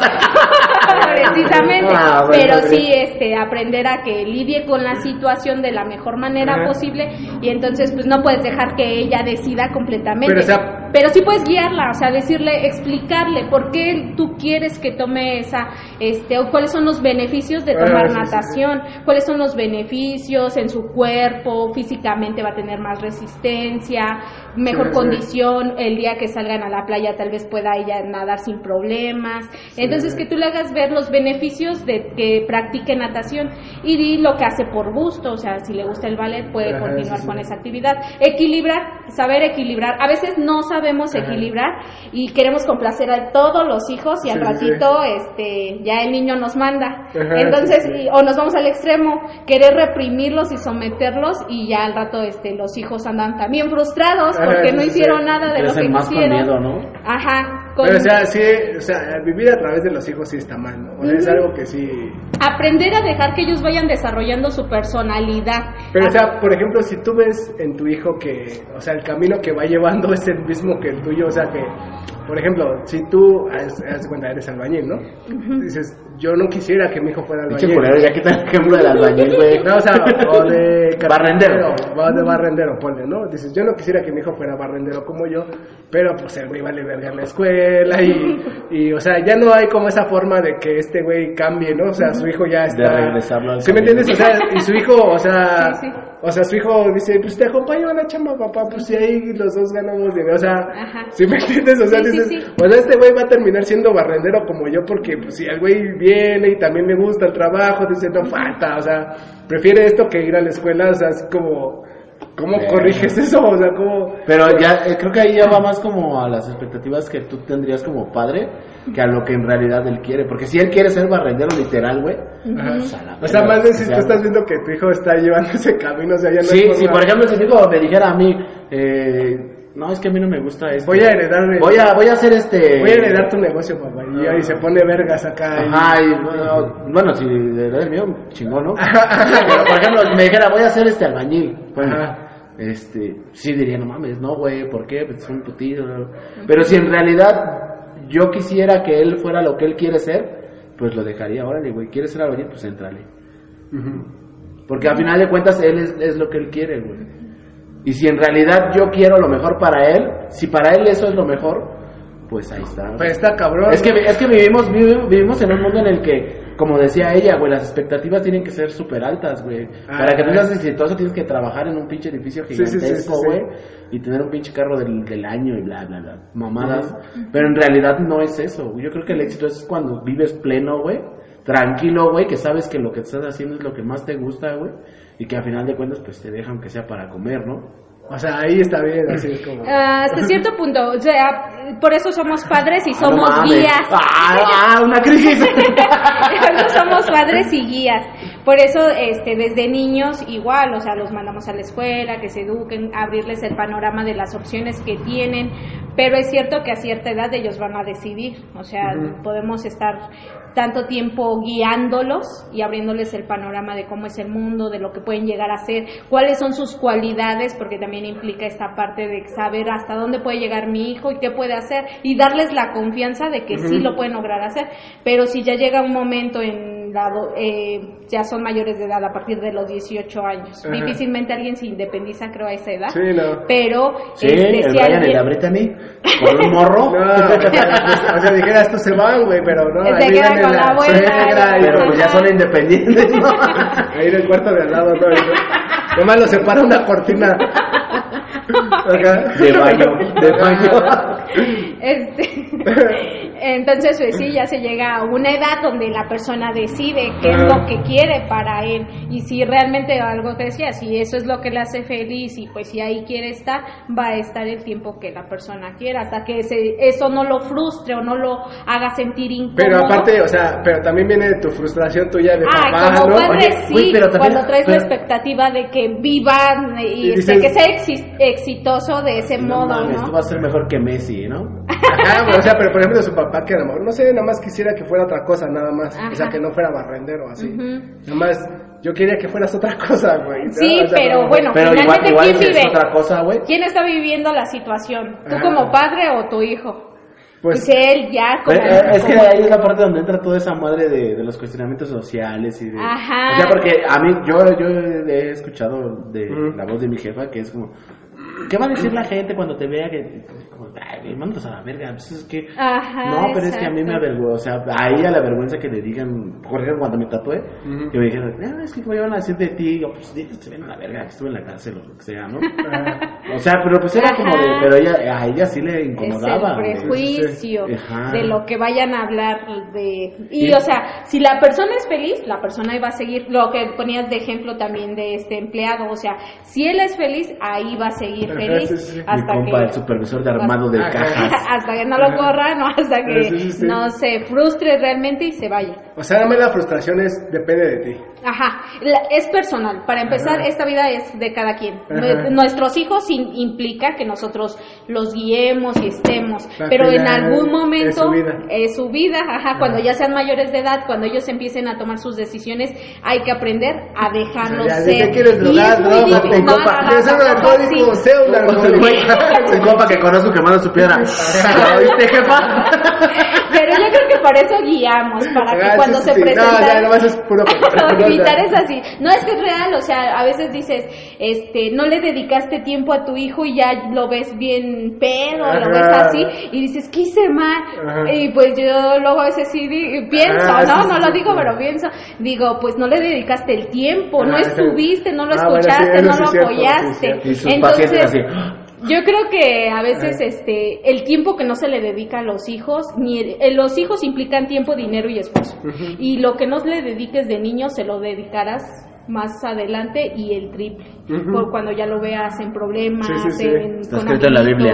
precisamente, ah, bueno, pero bueno. sí este, aprender a que lidie con la situación de la mejor manera Ajá. posible y entonces pues no puedes dejar que ella decida completamente. Pero, o sea, pero sí puedes guiarla, o sea, decirle, explicarle por qué tú quieres que tome esa, este, o cuáles son los beneficios de tomar ah, sí, natación, sí, sí. cuáles son los beneficios en su cuerpo, físicamente va a tener más resistencia, mejor sí, condición, sí. el día que salgan a la playa tal vez pueda ella nadar sin problemas, sí. entonces que tú le hagas ver los beneficios de que practique natación y di lo que hace por gusto, o sea, si le gusta el ballet puede Ajá, continuar sí, sí. con esa actividad, equilibrar, saber equilibrar, a veces no sabemos Ajá. equilibrar y queremos complacer a todos los hijos y al sí, ratito sí. este ya el niño nos manda Ajá, entonces sí, sí. Y, o nos vamos al extremo querer reprimirlos y someterlos y ya al rato este los hijos andan también frustrados Ajá, porque sí, no hicieron sí. nada de lo que más quisieron con miedo, ¿no? Ajá con... Pero o sea sí o sea vivir a través de los hijos sí está mal, ¿no? O sea, uh-huh. es algo que sí aprender a dejar que ellos vayan desarrollando su personalidad. Pero o sea, por ejemplo, si tú ves en tu hijo que, o sea, el camino que va llevando es el mismo que el tuyo, o sea que, por ejemplo, si tú, haz, haz cuenta, eres albañil, ¿no? Uh-huh. Dices, yo no quisiera que mi hijo fuera albañil. Culero, ya quita el ejemplo del albañil, güey. No, o sea, o de barrendero. O de barrendero, ponle, ¿no? Dices, yo no quisiera que mi hijo fuera barrendero como yo, pero pues el güey vale verga en la escuela y, y, o sea, ya no hay como esa forma de que este güey cambie, ¿no? O sea, su hijo ya está... De regresarlo al ¿Sí me entiendes? O sea, y su hijo, o sea... Sí, sí. O sea, su hijo dice, pues te acompaño a la chamba, papá, pues si ahí los dos ganamos dinero, o sea, Ajá. ¿sí me entiendes? O sea, sí, dices, sí, sí. o sea, este güey va a terminar siendo barrendero como yo, porque pues si el güey viene y también le gusta el trabajo, dice, no falta, o sea, prefiere esto que ir a la escuela, o sea, es como... ¿Cómo Bien. corriges eso? O sea, ¿cómo...? Pero ya, eh, creo que ahí ya va más como a las expectativas que tú tendrías como padre que a lo que en realidad él quiere. Porque si él quiere ser barrendero literal, güey... Pues o sea, más de si tú estás viendo que tu hijo está llevando ese camino, o sea, ya no sí, es sí, por ejemplo, si mi hijo me dijera a mí... Eh, no, es que a mí no me gusta esto. Voy a heredarle. Voy a, voy a hacer este. Voy a heredar tu negocio, papá. Y ahí se pone vergas acá. Ajá, y, bueno, bueno, si heredar el mío, chingón, ¿no? Pero, por ejemplo, si me dijera, voy a hacer este albañil. Bueno, Ajá. este, sí diría, no mames, no, güey, ¿por qué? Pues es un putillo. Pero si en realidad yo quisiera que él fuera lo que él quiere ser, pues lo dejaría. Órale, güey, ¿quieres ser albañil? Pues entrale. Uh-huh. Porque al final de cuentas él es, es lo que él quiere, güey. Y si en realidad yo quiero lo mejor para él, si para él eso es lo mejor, pues ahí está. Pues está cabrón. Es que, es que vivimos, vivimos, vivimos en un mundo en el que, como decía ella, güey, las expectativas tienen que ser súper altas, güey. Ah, para que tú seas exitoso tienes que trabajar en un pinche edificio gigantesco, güey, sí, sí, sí, sí, sí. Y tener un pinche carro del, del año y bla, bla, bla, mamadas. Uh-huh. Pero en realidad no es eso, güey. Yo creo que el éxito es cuando vives pleno, güey, tranquilo, güey, que sabes que lo que estás haciendo es lo que más te gusta, güey, y que al final de cuentas, pues te dejan que sea para comer, ¿no? O sea, ahí está bien, así es como... Uh, hasta cierto punto, o sea, por eso somos padres y somos ah, no guías. ¡Ah, una crisis! Por eso somos padres y guías. Por eso, este, desde niños, igual, o sea, los mandamos a la escuela, que se eduquen, abrirles el panorama de las opciones que tienen, pero es cierto que a cierta edad ellos van a decidir, o sea, uh-huh. podemos estar tanto tiempo guiándolos y abriéndoles el panorama de cómo es el mundo, de lo que pueden llegar a ser, cuáles son sus cualidades, porque también implica esta parte de saber hasta dónde puede llegar mi hijo y qué puede hacer, y darles la confianza de que uh-huh. sí lo pueden lograr hacer. Pero si ya llega un momento en la, eh, ya son mayores de edad a partir de los dieciocho años, uh-huh. difícilmente alguien se independiza, creo, a esa edad. Sí, no. Pero sí, este, el si Brian alguien... y la Brittany con un morro. No, pues, o sea, dijeras, estos se van, güey, pero no. Se quedan con la abuela. Pero pues ya son independientes, ¿no? Ahí en el cuarto de al lado, ¿no? Nomás lo separa una cortina. Acá. De baño, de baño. Este, entonces, pues sí, ya se llega a una edad donde la persona decide qué es lo que quiere para él, y si realmente algo que decía, si eso es lo que le hace feliz y pues si ahí quiere estar, va a estar el tiempo que la persona quiera, hasta que ese, eso no lo frustre o no lo haga sentir incómodo. Pero aparte, o sea, pero también viene de tu frustración tuya de ah, papá, como ¿no? padre, Oye, sí, uy, pero también, cuando traes pero, la expectativa de que vivan y, y dices, este, que sea exi- exitoso de ese no, modo, mames, ¿no? Tú vas a ser mejor que Messi, ¿no? Ajá, pero, o sea, pero por ejemplo su papá que a lo mejor, no sé, nada más quisiera que fuera otra cosa, nada más. Ajá. O sea, que no fuera barrendero así. Uh-huh. Nada más, yo quería que fueras otra cosa, güey. Sí, o sea, pero como, bueno, pero finalmente igual, igual ¿quién vive? Es otra cosa, güey. ¿Quién está viviendo la situación? ¿Tú Ajá. como padre o tu hijo? Pues, pues él ya como... Es, es como... que ahí es la parte donde entra toda esa madre de, de los cuestionamientos sociales y de... Ajá. O sea, porque a mí, yo, yo he escuchado de uh-huh. la voz de mi jefa que es como... ¿Qué va a decir la gente cuando te vea que... Como, ay, mándalos a la verga, pues es que... Ajá, no, pero exacto. es que a mí me avergüenza, o sea, a ella le avergüenza que le digan... Por ejemplo, cuando me tatué, uh-huh. que me dijeron, no, es que me iban a decir de ti, yo, pues diles que se ven a la verga, que estuve en la cárcel o lo que sea, ¿no? Uh-huh. O sea, pero pues era Ajá. como de... Pero ella, a ella sí le incomodaba. Es el prejuicio Ajá. de lo que vayan a hablar de... Y, ¿sí? O sea, si la persona es feliz, la persona iba a seguir... Lo que ponías de ejemplo también de este empleado, o sea, si él es feliz, ahí va a seguir feliz. Sí, sí. Hasta Mi compa, que, el supervisor de armado de cajas. Hasta que no lo corran, ¿no? Hasta que sí, sí, sí. no se frustre realmente y se vaya. O sea, dame la frustración es, depende de ti. Ajá, la, es personal. Para empezar, Ajá. esta vida es de cada quien. Ajá. Nuestros hijos in, implica que nosotros los guiemos y estemos, la pero en algún momento es su vida, es su vida ajá, ajá. Cuando ya sean mayores de edad, cuando ellos empiecen a tomar sus decisiones, hay que aprender a dejarlos o sea, ser. ¿Qué quieres drogar? No, no, compa. Yo soy un alcohólico, sé un alcohólico. El compa que conozco quemando su piedra. ¿Viste, jefa? Pero yo creo que por eso guiamos, para que cuando se presenta... No, ya no, eso es puro... Evitar es así. No, es que es real, o sea, a veces dices, este, no le dedicaste tiempo a tu hijo y ya lo ves bien pedo, Ajá. lo ves así, y dices, ¿qué hice mal? Ajá. Y pues yo luego a veces sí di, pienso, Ajá, ¿no? Sí, no sí, lo digo, sí. pero pienso, digo, pues no le dedicaste el tiempo, Ajá, no estuviste, no lo ah, escuchaste, bueno, sí, no lo cierto, apoyaste. Sí, sí. Entonces... Así. Yo creo que a veces este el tiempo que no se le dedica a los hijos, ni el, los hijos implican tiempo, dinero y esfuerzo. Uh-huh. Y lo que no le dediques de niño se lo dedicarás más adelante y el triple. Uh-huh. Por cuando ya lo veas en problemas, sí, sí, sí. en Está escrito en la Biblia.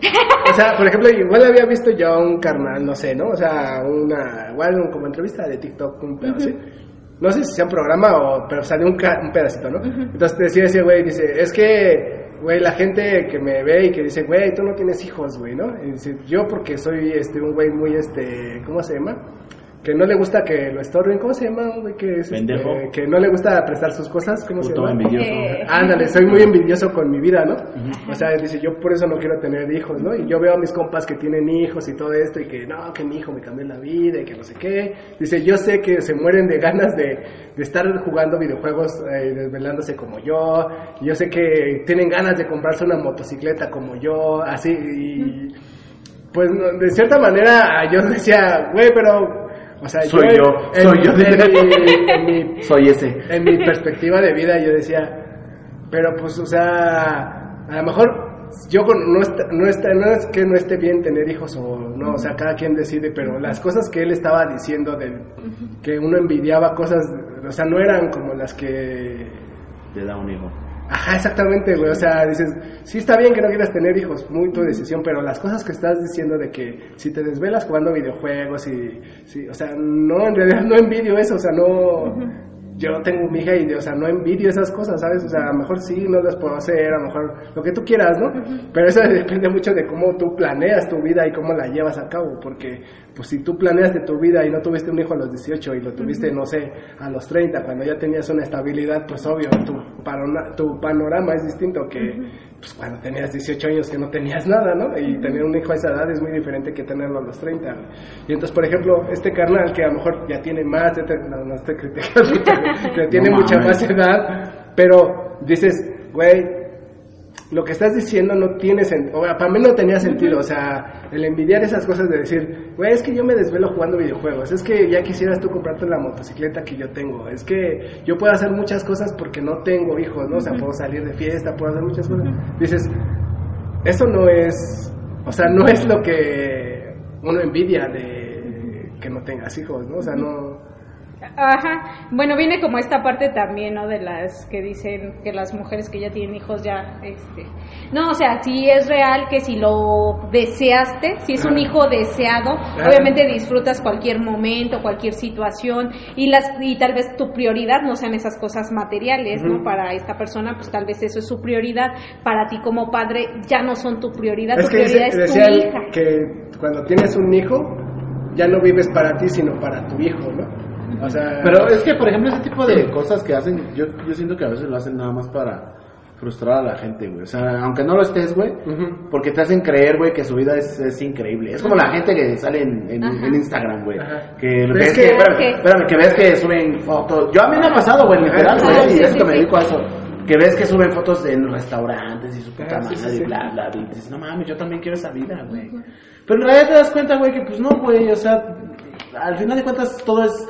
O sea, por ejemplo, igual había visto yo un carnal, no sé, ¿no? O sea, una igual como entrevista de TikTok, un pedo, uh-huh. ¿sí? No sé si sea un programa o pero salió un, ca- un pedacito, ¿no? Uh-huh. Entonces te decía ese güey, dice, es que güey, la gente que me ve y que dice, güey, tú no tienes hijos, güey, ¿no? Y dice, yo porque soy este un güey muy, este, ¿cómo se llama? que no le gusta que lo estorben, ¿cómo se llama, güey? Que es pendejo. Este, que no le gusta prestar sus cosas, ¿cómo Puto se llama? envidioso. Eh, Ándale, soy muy envidioso con mi vida, ¿no? Uh-huh. O sea, dice, yo por eso no quiero tener hijos, ¿no? Y yo veo a mis compas que tienen hijos y todo esto, y que no, que mi hijo me cambió la vida, y que no sé qué. Dice, yo sé que se mueren de ganas de, de estar jugando videojuegos, eh, desvelándose como yo. Y yo sé que tienen ganas de comprarse una motocicleta como yo, así, y... Pues, de cierta manera, yo decía, güey, pero... O sea, soy yo, yo en, soy yo. En mi, en mi, soy ese. En mi perspectiva de vida yo decía, pero pues, o sea, a lo mejor yo no está, no está, no es que no esté bien tener hijos o no, o sea, cada quien decide, pero las cosas que él estaba diciendo de que uno envidiaba cosas, o sea, no eran como las que te da un hijo. Ajá, exactamente, güey, o sea, dices, sí está bien que no quieras tener hijos, muy tu decisión, pero las cosas que estás diciendo de que si te desvelas jugando videojuegos y, sí, o sea, no, en realidad no envidio eso, o sea, no, uh-huh. Yo tengo mi hija y, o sea, no envidio esas cosas, ¿sabes? O sea, a lo mejor sí, no las puedo hacer, a lo mejor lo que tú quieras, ¿no? Uh-huh. Pero eso depende mucho de cómo tú planeas tu vida y cómo la llevas a cabo, porque, pues, si tú planeas de tu vida y no tuviste un hijo a los dieciocho y lo tuviste, uh-huh. no sé, a los treinta, cuando ya tenías una estabilidad, pues, obvio, tu, parona, tu panorama es distinto que, uh-huh. pues, cuando tenías dieciocho años que no tenías nada, ¿no? Y uh-huh. tener un hijo a esa edad es muy diferente que tenerlo a los treinta. Y entonces, por ejemplo, este carnal que a lo mejor ya tiene más, no, no estoy criticando, que tiene no, mucha más edad, pero dices, güey, lo que estás diciendo no tiene sentido, para mí no tenía sentido, o sea, el envidiar esas cosas de decir, güey, es que yo me desvelo jugando videojuegos, es que ya quisieras tú comprarte la motocicleta que yo tengo, es que yo puedo hacer muchas cosas porque no tengo hijos, ¿no? O sea, puedo salir de fiesta, puedo hacer muchas cosas. Dices, eso no es, o sea, no es lo que uno envidia de que no tengas hijos, ¿no? O sea, no... Ajá, bueno, viene como esta parte también, ¿no? De las que dicen que las mujeres que ya tienen hijos ya, este... No, o sea, sí es real que si lo deseaste, si es un hijo deseado, obviamente disfrutas cualquier momento, cualquier situación, y las y tal vez tu prioridad no sean esas cosas materiales, ¿no? Para esta persona, pues tal vez eso es su prioridad, para ti como padre ya no son tu prioridad, es tu prioridad dice, es tu hija. Que cuando tienes un hijo, ya no vives para ti, sino para tu hijo, ¿no? O sea, pero es que, por ejemplo, ese tipo de cosas que hacen, yo, yo siento que a veces lo hacen nada más para frustrar a la gente, güey. O sea, aunque no lo estés, güey, uh-huh. porque te hacen creer, güey, que su vida es, es increíble. Es como la gente que sale en, en, en Instagram, güey. Que ves que, espérame, que... espérame, que ves que suben fotos. Yo a mí me ha pasado, güey, literal, güey, ah, sí, y es sí, que sí. me dedico a eso. Que ves que suben fotos en restaurantes y su puta ah, madre sí, sí, y bla, bla, bla. Y dices, no mames, yo también quiero esa vida, güey. Uh-huh. Pero en realidad te das cuenta, güey, que pues no, güey, o sea, al final de cuentas todo es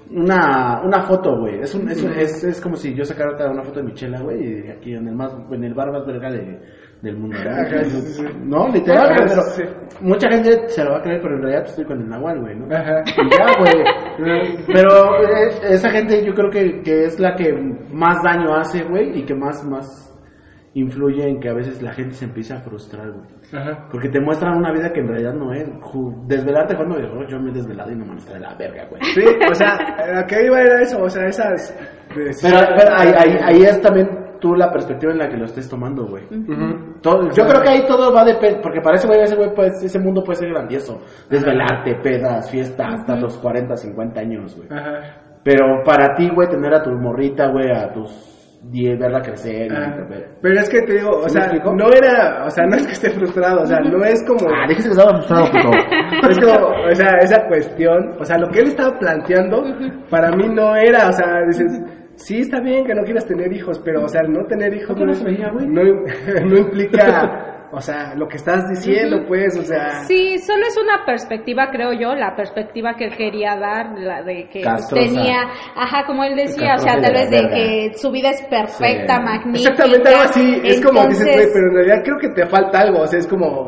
una una foto, güey. Es, un, es, un, es es como si yo sacara una foto de Michela, güey, y aquí en el más en el bar más verga de, del mundo, ¿no? No, literal, güey, pero sí. Mucha gente se lo va a creer, pero en realidad estoy con el Nahual, güey, ¿no? Ajá. Y ya, güey. Pero esa gente yo creo que, que es la que más daño hace, güey, y que más más influye en que a veces la gente se empieza a frustrar, güey. Ajá. Porque te muestran una vida que en realidad no es. Desvelarte cuando yo, yo me he desvelado y no me está de la verga, güey. Sí, o sea, ¿a qué iba era eso? O sea, esas... Pero, pero ahí, ahí, ahí es también tú la perspectiva en la que lo estés tomando, güey. Uh-huh. Todo, yo creo que ahí todo va a depender, porque para ese güey, ese güey, pues, ese mundo puede ser grandioso. Desvelarte, pedas, fiestas, hasta los cuarenta, cincuenta años, güey. Ajá. Pero para ti, güey, tener a tu morrita, güey, a tus... y verla crecer. Ah, y pero es que te digo, o sea, no era, o sea, no es que esté frustrado, o sea, no es como... Ah, déjese que estaba frustrado, puto. Es como, o sea, esa cuestión, o sea, lo que él estaba planteando, para mí no era, o sea, dices, sí está bien que no quieras tener hijos, pero, o sea, no tener hijos no, no, se veía, güey? no, no implica... O sea, lo que estás diciendo, uh-huh. pues, o sea... Sí, solo es una perspectiva, creo yo, la perspectiva que él quería dar, la de que Castrosa. tenía... Ajá, como él decía, Castrosa o sea, tal vez de, de que su vida es perfecta, sí. magnífica... Exactamente, algo así, es Entonces... como dices, güey, pero en realidad creo que te falta algo, o sea, es como...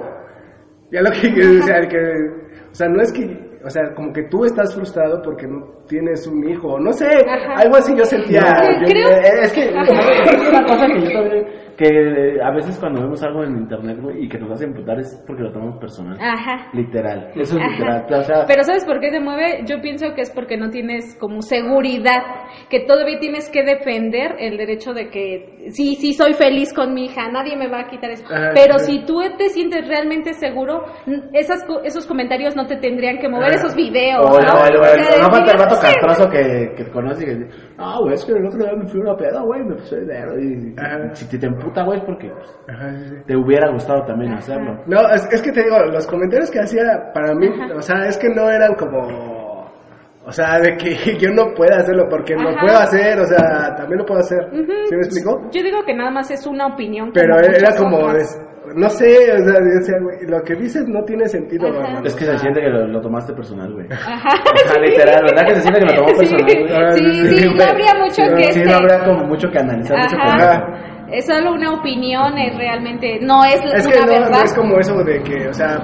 Ya lo que... o sea, que, o sea, no es que... O sea, como que tú estás frustrado porque no tienes un hijo, no sé, Ajá. algo así yo sentía. No, yo, creo... Es que es una cosa que yo también que a veces cuando vemos algo en internet, güey, y que nos hace emputar es porque lo tomamos personal. Ajá. Literal. Eso es Ajá. literal. O sea, pero ¿sabes por qué te mueve? Yo pienso que es porque no tienes como seguridad, que todavía tienes que defender el derecho de que sí, sí soy feliz con mi hija, nadie me va a quitar eso. Ajá, pero sí. Si tú te sientes realmente seguro, esas, esos comentarios no te tendrían que mover, Ajá. esos videos. O, ¿no? O, o, o, no falta el vato castroso que, que te conoce y que dice, no, güey, es que el otro día me fui una peda, güey, me puse de y, y si te, te emputa, güey, es porque pues, Ajá, sí. te hubiera gustado también Ajá. hacerlo. No, es, es que te digo, los comentarios que hacía para mí, Ajá. o sea, es que no eran como... O sea, de que yo no pueda hacerlo porque Ajá. lo puedo hacer, o sea, también lo puedo hacer. Uh-huh. ¿Sí me explico? Yo digo que nada más es una opinión. Pero era como, es, no sé, o sea, o sea güey, lo que dices no tiene sentido. Hermano. Es que se siente que lo, lo tomaste personal, güey. Ajá. O sea, literal, ¿verdad que se siente que lo tomó personal? Sí, güey? sí, sí, sí, no habría mucho sí, que... Sí, este... no habría como mucho que analizar, Ajá. mucho que Ajá. Es solo una opinión, es realmente, no es, es una que no, verdad. No es como eso de que, o sea...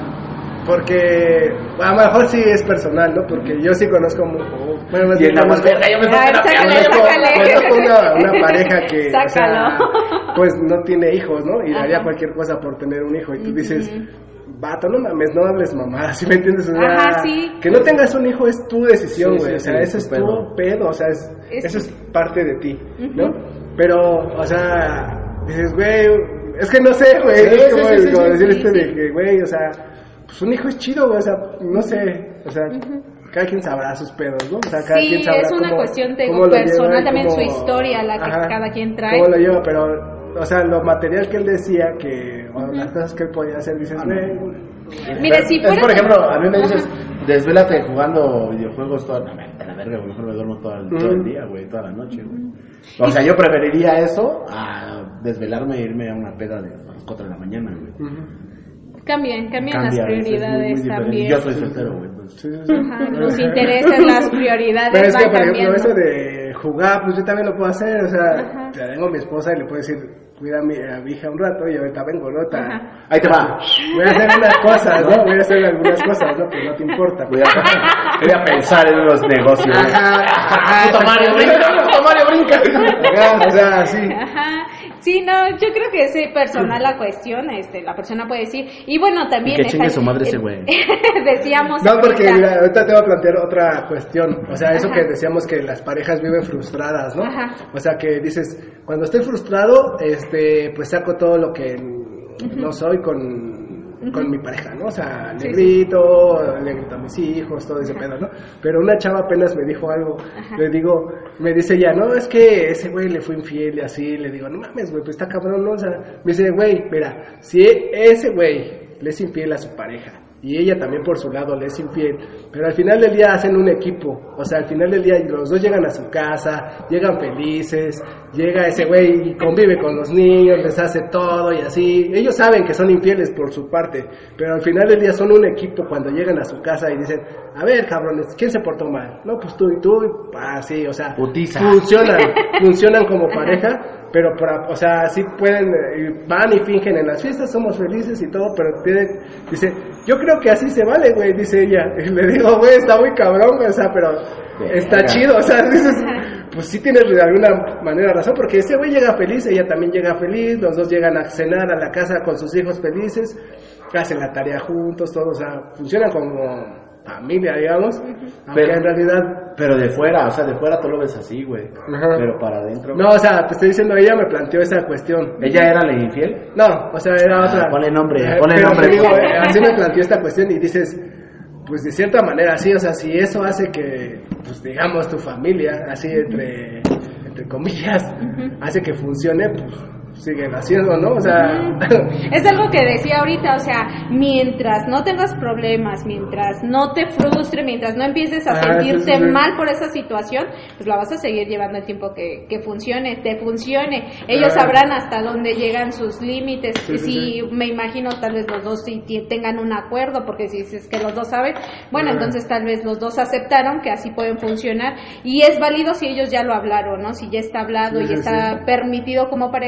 Porque a lo mejor sí es personal, ¿no? Porque yo sí conozco oh, bueno, más bien conozco, verga, yo me Ay, sácale, conozco, sácale. conozco una, una pareja que Sácalo. O sea, pues no tiene hijos, ¿no? Y Ajá. daría cualquier cosa por tener un hijo y tú Uh-huh. dices, vato, no mames, no hables mamá, ¿sí me entiendes? O sea, Ajá, sí. que no tengas un hijo es tu decisión, güey, sí, sí, o sea, sí, eso es pedo. tu pedo, o sea, es, es... eso es parte de ti, Uh-huh. ¿no? Pero, o sea, dices, güey, es que no sé, güey, sí, es como, sí, sí, como sí, decir sí, este sí. de que, güey, o sea, pues un hijo es chido, güey, o sea, no sé, o sea, uh-huh. cada quien sabrá sus pedos, ¿no? O sea, cada sí, quien sabrá es una cómo, cuestión de cómo personal lleva, también, cómo, su historia, la que ajá, cada quien trae. cómo lo lleva, pero, o sea, lo material que él decía, que, o uh-huh. las cosas que él podía hacer, dices, güey... Mira, si fuera... Es, por ejemplo, a mí me dices, Ajá. desvélate jugando videojuegos toda la, la verga, a lo mejor me duermo todo el, todo el día, güey, toda la noche, güey. O sea, yo preferiría eso a desvelarme e irme a una peda de las cuatro de la mañana, güey. Uh-huh. Cambian, cambian Cambia, las prioridades es muy, muy también. Yo soy soltero, güey. Sí, sí, sí. Ajá, los intereses, las prioridades Pero es que, van por ejemplo, cambiando. eso de jugar, pues yo también lo puedo hacer, o sea, Ajá. ya tengo a mi esposa y le puedo decir, cuida a mi, a mi hija un rato y ahorita vengo, ¿no? Ta, ahí te va. Voy a hacer unas cosas, ¿no? Voy a hacer algunas cosas, ¿no? Pues no te importa. Voy a, voy a pensar en unos negocios. Ajá, ajá. Puta Mario, brinca, puta Mario, brinca. Ajá, o sea, sí. Ajá. Sí, no, yo creo que es personal la cuestión, este, la persona puede decir, y bueno, también... Y que chingue su madre ese güey. Decíamos... No, porque ahorita, mira, ahorita te voy a plantear otra cuestión, o sea, eso Ajá. que decíamos que las parejas viven frustradas, ¿no? Ajá. O sea, que dices, cuando estoy frustrado, este, pues saco todo lo que Uh-huh. no soy con, uh-huh. con mi pareja, ¿no? O sea, le sí, grito, sí. le grito a mis hijos, todo ese pedo, ¿no? Pero una chava apenas me dijo algo, Ajá. le digo, me dice ella, no, es que ese güey le fue infiel y así, le digo, no mames, güey, pues está cabrón, ¿no? O sea, me dice, güey, mira, si ese güey le es infiel a su pareja, y ella también por su lado le es infiel, pero al final del día hacen un equipo, o sea, al final del día los dos llegan a su casa, llegan felices, llega ese güey y convive con los niños, les hace todo y así, ellos saben que son infieles por su parte, pero al final del día son un equipo cuando llegan a su casa y dicen, a ver cabrones, ¿quién se portó mal? No, pues tú y tú, así, o sea, Putiza. funcionan, funcionan como pareja, pero para, o sea, sí pueden, van y fingen en las fiestas, somos felices y todo, pero tienen, dice, yo creo que así se vale, güey, dice ella, y le digo, güey, está muy cabrón, güey, o sea, pero está Venga. chido, o sea, dices, pues sí tienes de alguna manera razón, porque ese güey llega feliz, ella también llega feliz, los dos llegan a cenar a la casa con sus hijos felices, hacen la tarea juntos, todo, o sea, funcionan como familia, digamos, aunque pero, en realidad... Pero de fuera, o sea, de fuera tú lo ves así, güey, pero para adentro... No, o sea, te estoy diciendo, ella me planteó esa cuestión. ¿Ella era la infiel? No, o sea, era ah, otra... Ponle nombre, eh, ponle pero nombre. Te digo, eh, así me planteó esta cuestión y dices, pues de cierta manera, sí, o sea, si eso hace que, pues digamos, tu familia, así entre, entre comillas, uh-huh. hace que funcione, pues... siguen haciendo, ¿no? O sea... Uh-huh. Es algo que decía ahorita, o sea, mientras no tengas problemas, mientras no te frustre, mientras no empieces a ah, sentirte sí, sí, sí. mal por esa situación, pues la vas a seguir llevando el tiempo que, que funcione, te funcione. Ellos ah. sabrán hasta dónde llegan sus límites. Sí, si sí, sí. me imagino tal vez los dos si tengan un acuerdo, porque si es que los dos saben, bueno, ah. entonces tal vez los dos aceptaron que así pueden funcionar y es válido si ellos ya lo hablaron, ¿no? Si ya está hablado sí, y sí, está sí. permitido como pareja,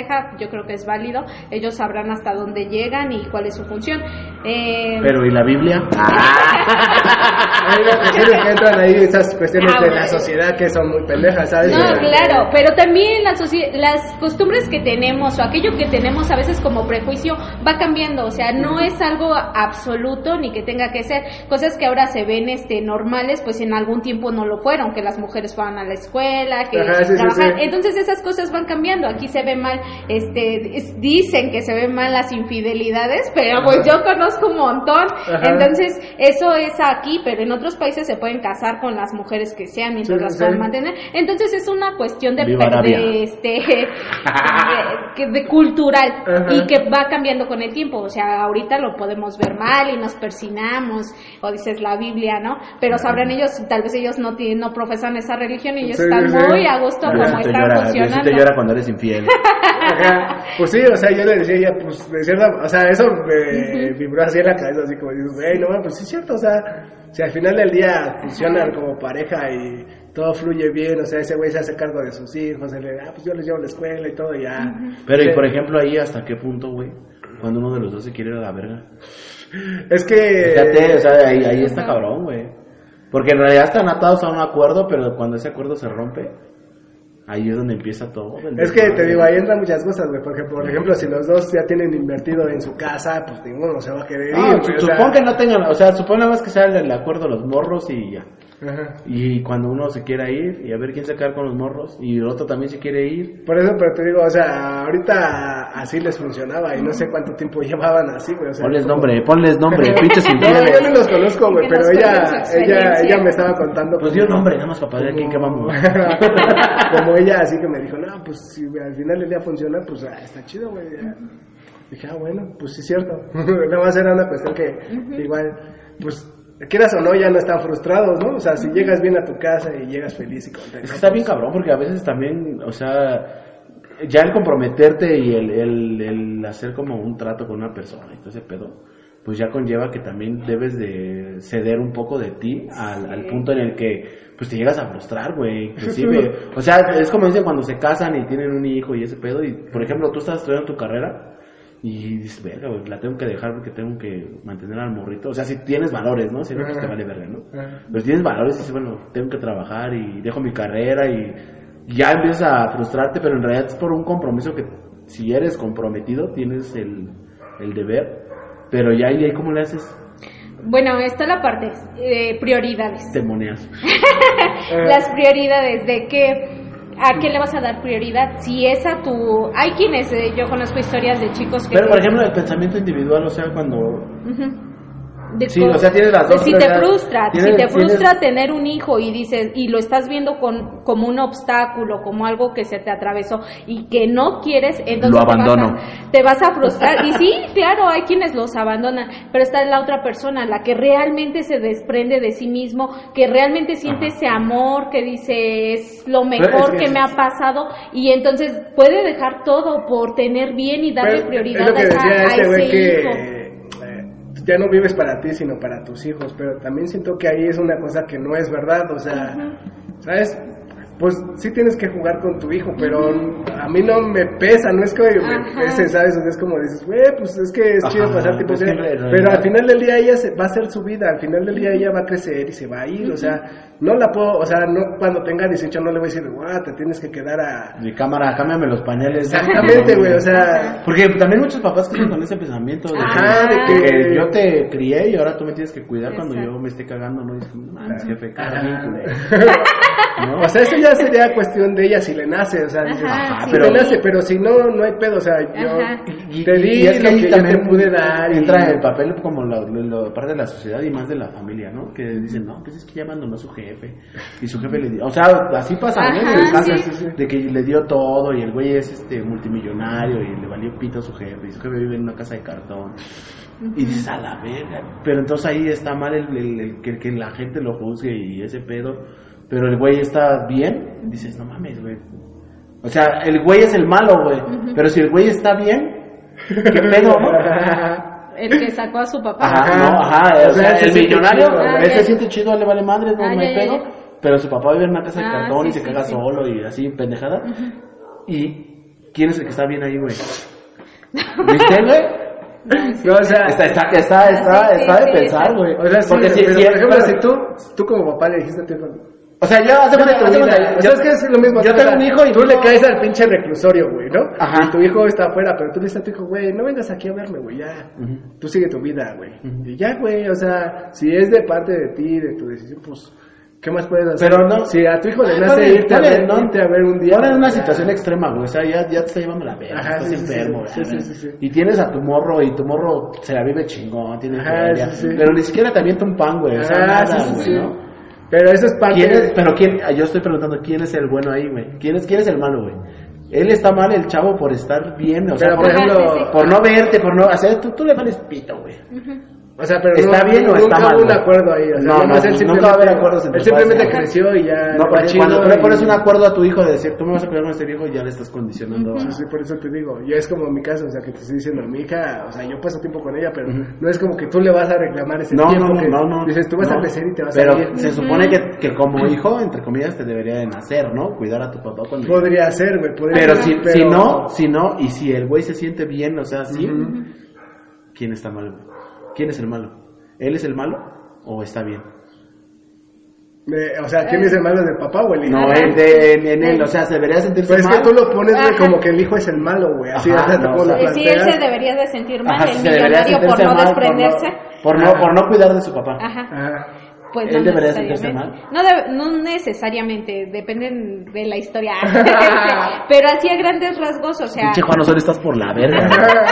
yo creo que es válido, ellos sabrán hasta dónde llegan y cuál es su función. Eh... Pero, ¿y la Biblia? Hay unas cuestiones que entran ahí, esas cuestiones ah, de bueno. la sociedad que son muy pendejas, ¿sabes? No, claro, pero también la las costumbres que tenemos o aquello que tenemos a veces como prejuicio va cambiando, o sea, no es algo absoluto ni que tenga que ser. Cosas que ahora se ven este normales, pues en algún tiempo no lo fueron, que las mujeres fueran a la escuela, que Ajá, sí, trabajaran. Sí, sí. Entonces esas cosas van cambiando. Aquí se ve mal, este, es, dicen que se ven mal las infidelidades, pero Ajá. pues yo conozco un montón. Ajá. Entonces eso es aquí, pero en otros países se pueden casar con las mujeres que sean mientras sí, las puedan sí. mantener. Entonces es una cuestión de, de este de, de cultural Ajá. y que va cambiando con el tiempo. O sea, ahorita lo podemos ver mal y nos persinamos o dices la Biblia, ¿no? Pero sabrán ellos, tal vez ellos no tienen, no profesan esa religión y ellos sí, están sí. muy a gusto no, como están llora, funcionando. Diosito llora cuando eres infiel. Ajá. Pues sí, o sea, yo le decía a ella, pues de cierta, o sea, eso me uh-huh. vibró así en la cabeza, así como dices, güey, no, pues sí es cierto, o sea, si al final del día funcionan como pareja y todo fluye bien, o sea, ese güey se hace cargo de sus hijos, él, ah, pues yo les llevo a la escuela y todo, ya. Uh-huh. Pero, sí. y por ejemplo, ahí, ¿hasta qué punto, güey? Cuando uno de los dos se quiere ir a la verga. Es que... Fíjate, o sea, ahí, ahí está cabrón, güey. Porque en realidad están atados a un acuerdo, pero cuando ese acuerdo se rompe, ahí es donde empieza todo. Es que te digo, ahí entran muchas cosas, güey. Por ejemplo, por ejemplo, si los dos ya tienen invertido en su casa, pues ninguno se va a querer no, ir. Pues, supón que no tengan, o sea, supone más que sea el acuerdo los morros y ya. Ajá. Y cuando uno se quiera ir, y a ver quién se queda con los morros, y el otro también se quiere ir. Por eso, pero te digo, o sea, ahorita así les funcionaba y no sé cuánto tiempo llevaban así, güey. O sea, ponles como... nombre, ponles nombre, pinches infieles. No, yo no los conozco, güey, pero ella, ella, ella me estaba contando. Pues dio nombre, nada más para poder aquí que vamos. Como ella, así que me dijo, no, pues si al final del día funciona, pues ah, está chido, güey. Dije, ah, bueno, pues sí es cierto. Nada más era una cuestión que uh-huh. igual, pues... quieras o no, ya no están frustrados, ¿no? O sea, si llegas bien a tu casa y llegas feliz y contento. Es que está bien cabrón, porque a veces también, o sea, ya el comprometerte y el, el, el hacer como un trato con una persona y todo ese pedo, pues ya conlleva que también debes de ceder un poco de ti al, sí. al punto en el que, pues te llegas a frustrar, güey, inclusive. O sea, es como dicen cuando se casan y tienen un hijo y ese pedo, y por ejemplo, tú estás estudiando tu carrera, y dices, verga, güey, la tengo que dejar porque tengo que mantener al morrito. O sea, si tienes valores, ¿no? Si no, pues te vale verga, ¿no? Pero si tienes valores, dices, bueno, tengo que trabajar y dejo mi carrera y ya empiezas a frustrarte, pero en realidad es por un compromiso que si eres comprometido tienes el, el deber, pero ya ahí, ¿cómo le haces? Bueno, está la parte, eh, prioridades. Te moneas. Las prioridades de que... ¿A qué le vas a dar prioridad? Si es a tu... Hay quienes, eh, yo conozco historias de chicos que... Pero, por ejemplo, el pensamiento individual, o sea, cuando... Uh-huh. De sí, o sea, tienes las dos. Si te frustra, tienes, si te frustra tienes... tener un hijo y dices y lo estás viendo con como un obstáculo, como algo que se te atravesó y que no quieres, entonces lo abandono. Te vas a, te vas a frustrar. Y sí, claro, hay quienes los abandonan, pero está la otra persona, la que realmente se desprende de sí mismo, que realmente siente Ajá. ese amor, que dice es lo mejor es que, que me ha pasado y entonces puede dejar todo por tener bien y darle pero, prioridad a, este a ese que... hijo. Ya no vives para ti, sino para tus hijos, pero también siento que ahí es una cosa que no es verdad, o sea, uh-huh. ¿sabes? Pues sí tienes que jugar con tu hijo, pero uh-huh. a mí no me pesa, no es que me pese, ¿sabes? Es como dices, güey, pues es que es Ajá, chido pasar tiempo, pues pero al final del día ella se, va a hacer su vida, al final del día ella va a crecer y se va a ir, uh-huh. o sea, no la puedo, o sea, no cuando tenga dieciocho no le voy a decir, guau, te tienes que quedar a... Mi cámara, cámbiame los pañales. Exactamente, güey, o sea... Porque también muchos papás que con ese pensamiento de, Ajá, que, de que... que yo te crié y ahora tú me tienes que cuidar Exacto. cuando yo me esté cagando, ¿no? Y es como, no, jefe, caga bien, culero. ¿No? O sea, eso ya sería cuestión de ella si le nace, o sea, dices, Ajá, ah, sí. pero le nace, pero si no, no hay pedo, o sea, yo y, te di y es que lo ahí que también yo te pude dar. Entra y... el papel como lo, lo, lo, parte de la sociedad y más de la familia, ¿no? Que dicen, no, pues es que ya abandonó a su jefe y su jefe le dio, o sea, así pasa, ¿no? En el caso sí. de que le dio todo y el güey es este multimillonario y le valió pito a su jefe y su jefe vive en una casa de cartón. Uh-huh. Y dices, a la verga, pero entonces ahí está mal el, el, el, el que la gente lo juzgue y ese pedo. Pero el güey está bien, dices, no mames, güey. O sea, el güey es el malo, güey. Uh-huh. Pero si el güey está bien, ¿qué pedo, no? El que sacó a su papá. Ajá, no, ajá. O sea, el millonario, él se siente chido, le vale madre, no, ah, no hay ya, pedo. Ya. Pero su papá vive en una casa de ah, cartón sí, y se sí, caga sí. solo y así, pendejada. Uh-huh. Y ¿quién es el que está bien ahí, güey? ¿Viste, güey? No, o sea, está, está, está, está, sí, está de sí, pensar, sí. güey. O sea, sí, porque si, pero, si, por ejemplo, pero, si tú, tú como papá le dijiste a tu hijo, o sea, yo hace Dame tu hace vida. cuenta, O sea, es que es lo mismo. Yo o sea, tengo un hijo y tú le caes al pinche reclusorio, güey, ¿no? Ajá. Y tu hijo está afuera, pero tú le dices a tu hijo, güey, no vengas aquí a verme, güey, ya. Uh-huh. Tú sigue tu vida, güey. Uh-huh. Y ya, güey, o sea, si es de parte de ti, de tu decisión, pues, ¿qué más puedes hacer? Pero no. Si a tu hijo le Ah, nace vale, irte, vale, a ver, no. irte a ver un día. Ahora en una ya. situación extrema, güey. O sea, ya, ya te está llevando la verga. Ajá, Estás sí, sí, enfermo, sí, güey. sí, sí, sí, sí. Y tienes a tu morro y tu morro se la vive chingón. Tiene Ajá, feria, sí, sí. pero ni siquiera te avienta un pan, güey. O sea, Ah, nada, sí, sí, güey, sí. ¿no? Pero eso es parte ¿Quién es, de... pero quién, yo estoy preguntando quién es el bueno ahí, güey. ¿Quién es, quién es el malo, güey? Él está mal, el chavo, por estar bien, o sea, Pero, por por ejemplo, ejemplo, sí, sí. por no verte, por no hacer, tú, tú le vales pito, güey. O sea, pero ¿Está no, bien o está nunca mal, hubo un güey? acuerdo ahí. O sea, No, nada no, más él nunca va a haber simplemente- acuerdos entre Él simplemente padres. creció y ya... No, le porque fue cuando tú chido le pones y- un acuerdo a tu hijo de decir, tú me vas a cuidar con este viejo, ya le estás condicionando. Sí, sí, por eso te digo. Y es como mi caso, o sea, que te estoy diciendo, mi hija, o sea, yo paso tiempo con ella, pero Ujú. no es como que tú le vas a reclamar ese No, tiempo no, que no, no. dices, tú vas no. a crecer y te vas Pero a ir. se supone que, que como hijo, entre comillas, te debería de nacer, ¿no? Cuidar a tu papá cuando... Podría ser, güey, podría Pero ser. si, si no, si no, y si el güey se siente bien, o sea, sí, Ujú. ¿quién está mal, güey? ¿Quién es el malo? ¿Él es el malo o está bien? Eh, o sea, ¿quién es el malo del papá o el hijo? No, Ajá. él de, en, en él, o sea, se debería sentirse Pues es mal. que tú lo pones, güey, Ajá. como que el hijo es el malo, güey. Así, Ajá, hasta no, como o lo sea, Sí, él planteas. se debería de sentir mal, Ajá, el se debería millonario por sentirse no mal desprenderse. Por no, por no cuidar de su papá. Ajá. Ajá. Pues ¿Él no debería sentirse necesariamente. No, debe- no necesariamente, dependen de la historia. Pero así a grandes rasgos, o sea. Pinche Juan Osorio, estás por la verga.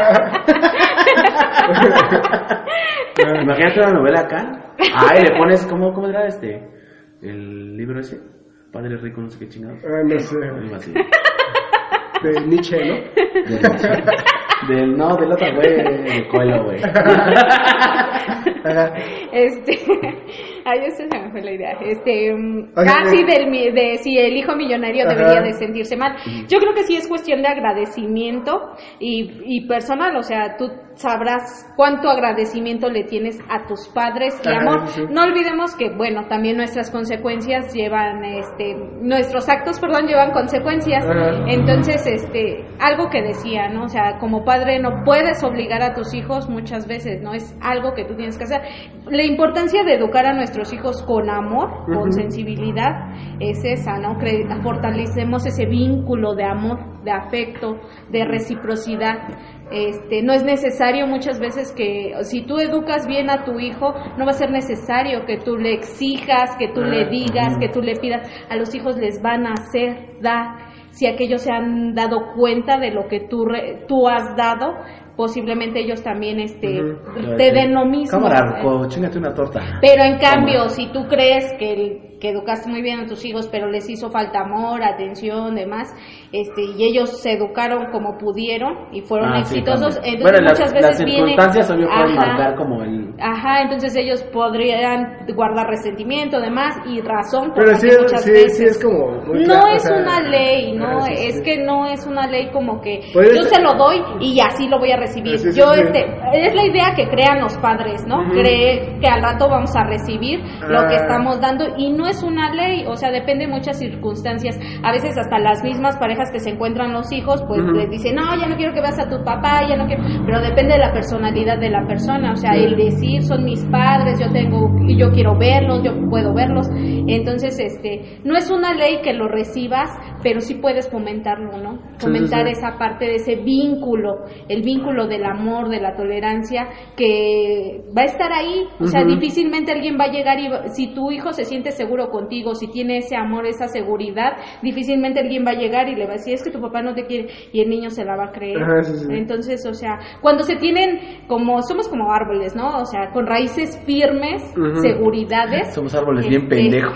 Imagínate una novela acá. Ay, le pones, ¿cómo, cómo era este? El libro ese. Padre rico, no sé qué chingados. Ah, no sé. Algo así. De Nietzsche, ¿no? Del, del no, del otro güey, de Coelho, güey. Ajá. Este. Ay, eso se me fue la idea. Este. um, O sea, ah, sí, de- del, mi- de si el hijo millonario Ajá. debería de sentirse mal. Yo creo que sí es cuestión de agradecimiento y, y personal. O sea, tú sabrás cuánto agradecimiento le tienes a tus padres y Ajá, amor. sí. No olvidemos que, bueno, también nuestras consecuencias llevan, este, nuestros actos, perdón, llevan consecuencias. Ajá. Entonces, este, algo que decía, ¿no? O sea, como padre no puedes obligar a tus hijos muchas veces, ¿no? Es algo que tú tienes que hacer. La importancia de educar a nuestros hijos con amor, con Ujú. sensibilidad, es esa, ¿no? Cre- fortalecemos ese vínculo de amor, de afecto, de reciprocidad. Este, no es necesario muchas veces que, si tú educas bien a tu hijo, no va a ser necesario que tú le exijas, que tú le digas, que tú le pidas. A los hijos les van a hacer dar. Si aquellos se han dado cuenta de lo que tú, re- tú has dado, posiblemente ellos también este, Ujú. te den lo mismo. Cámara, Ruco, chingate una torta. Pero en cambio, si tú crees que, el- que educaste muy bien a tus hijos, pero les hizo falta amor, atención, demás, este, y ellos se educaron como pudieron y fueron Ah, sí, exitosos, cambia. entonces Bueno, las, muchas las veces viene... circunstancias obvio pueden Ajá. marcar como el... Ajá, entonces ellos podrían guardar resentimiento, demás, y razón, por Pero la sí, que muchas sí, veces... sí es como... muy No claro, o es sea, una ley, no, ajá, sí, es sí. que no es una ley como que Puede yo ser- se lo doy y así lo voy a recibir. Sí, sí, yo sí. este es la idea que crean los padres, ¿no? Ujú. Cree que al rato vamos a recibir lo que Ah. estamos dando y no es una ley, o sea, depende de muchas circunstancias. A veces hasta las mismas parejas que se encuentran los hijos, pues Ujú. les dicen, "No, ya no quiero que veas a tu papá, ya no quiero", pero depende de la personalidad de la persona, o sea, Sí. el decir, son mis padres, yo tengo yo quiero verlos, yo puedo verlos. Entonces, este, no es una ley que lo recibas, pero sí puedes fomentarlo, ¿no? Sí, Fomentar sí, sí. esa parte de ese vínculo, el vínculo del amor, de la tolerancia, que va a estar ahí. O sea, Ujú. difícilmente alguien va a llegar y va- si tu hijo se siente seguro contigo, si tiene ese amor, esa seguridad, difícilmente alguien va a llegar y le va a decir, es que tu papá no te quiere, y el niño se la va a creer. Ajá, sí, sí. Entonces, o sea, cuando se tienen como, somos como árboles, ¿no? O sea, con raíces firmes, Ujú. seguridades. Somos árboles bien Este, pendejos.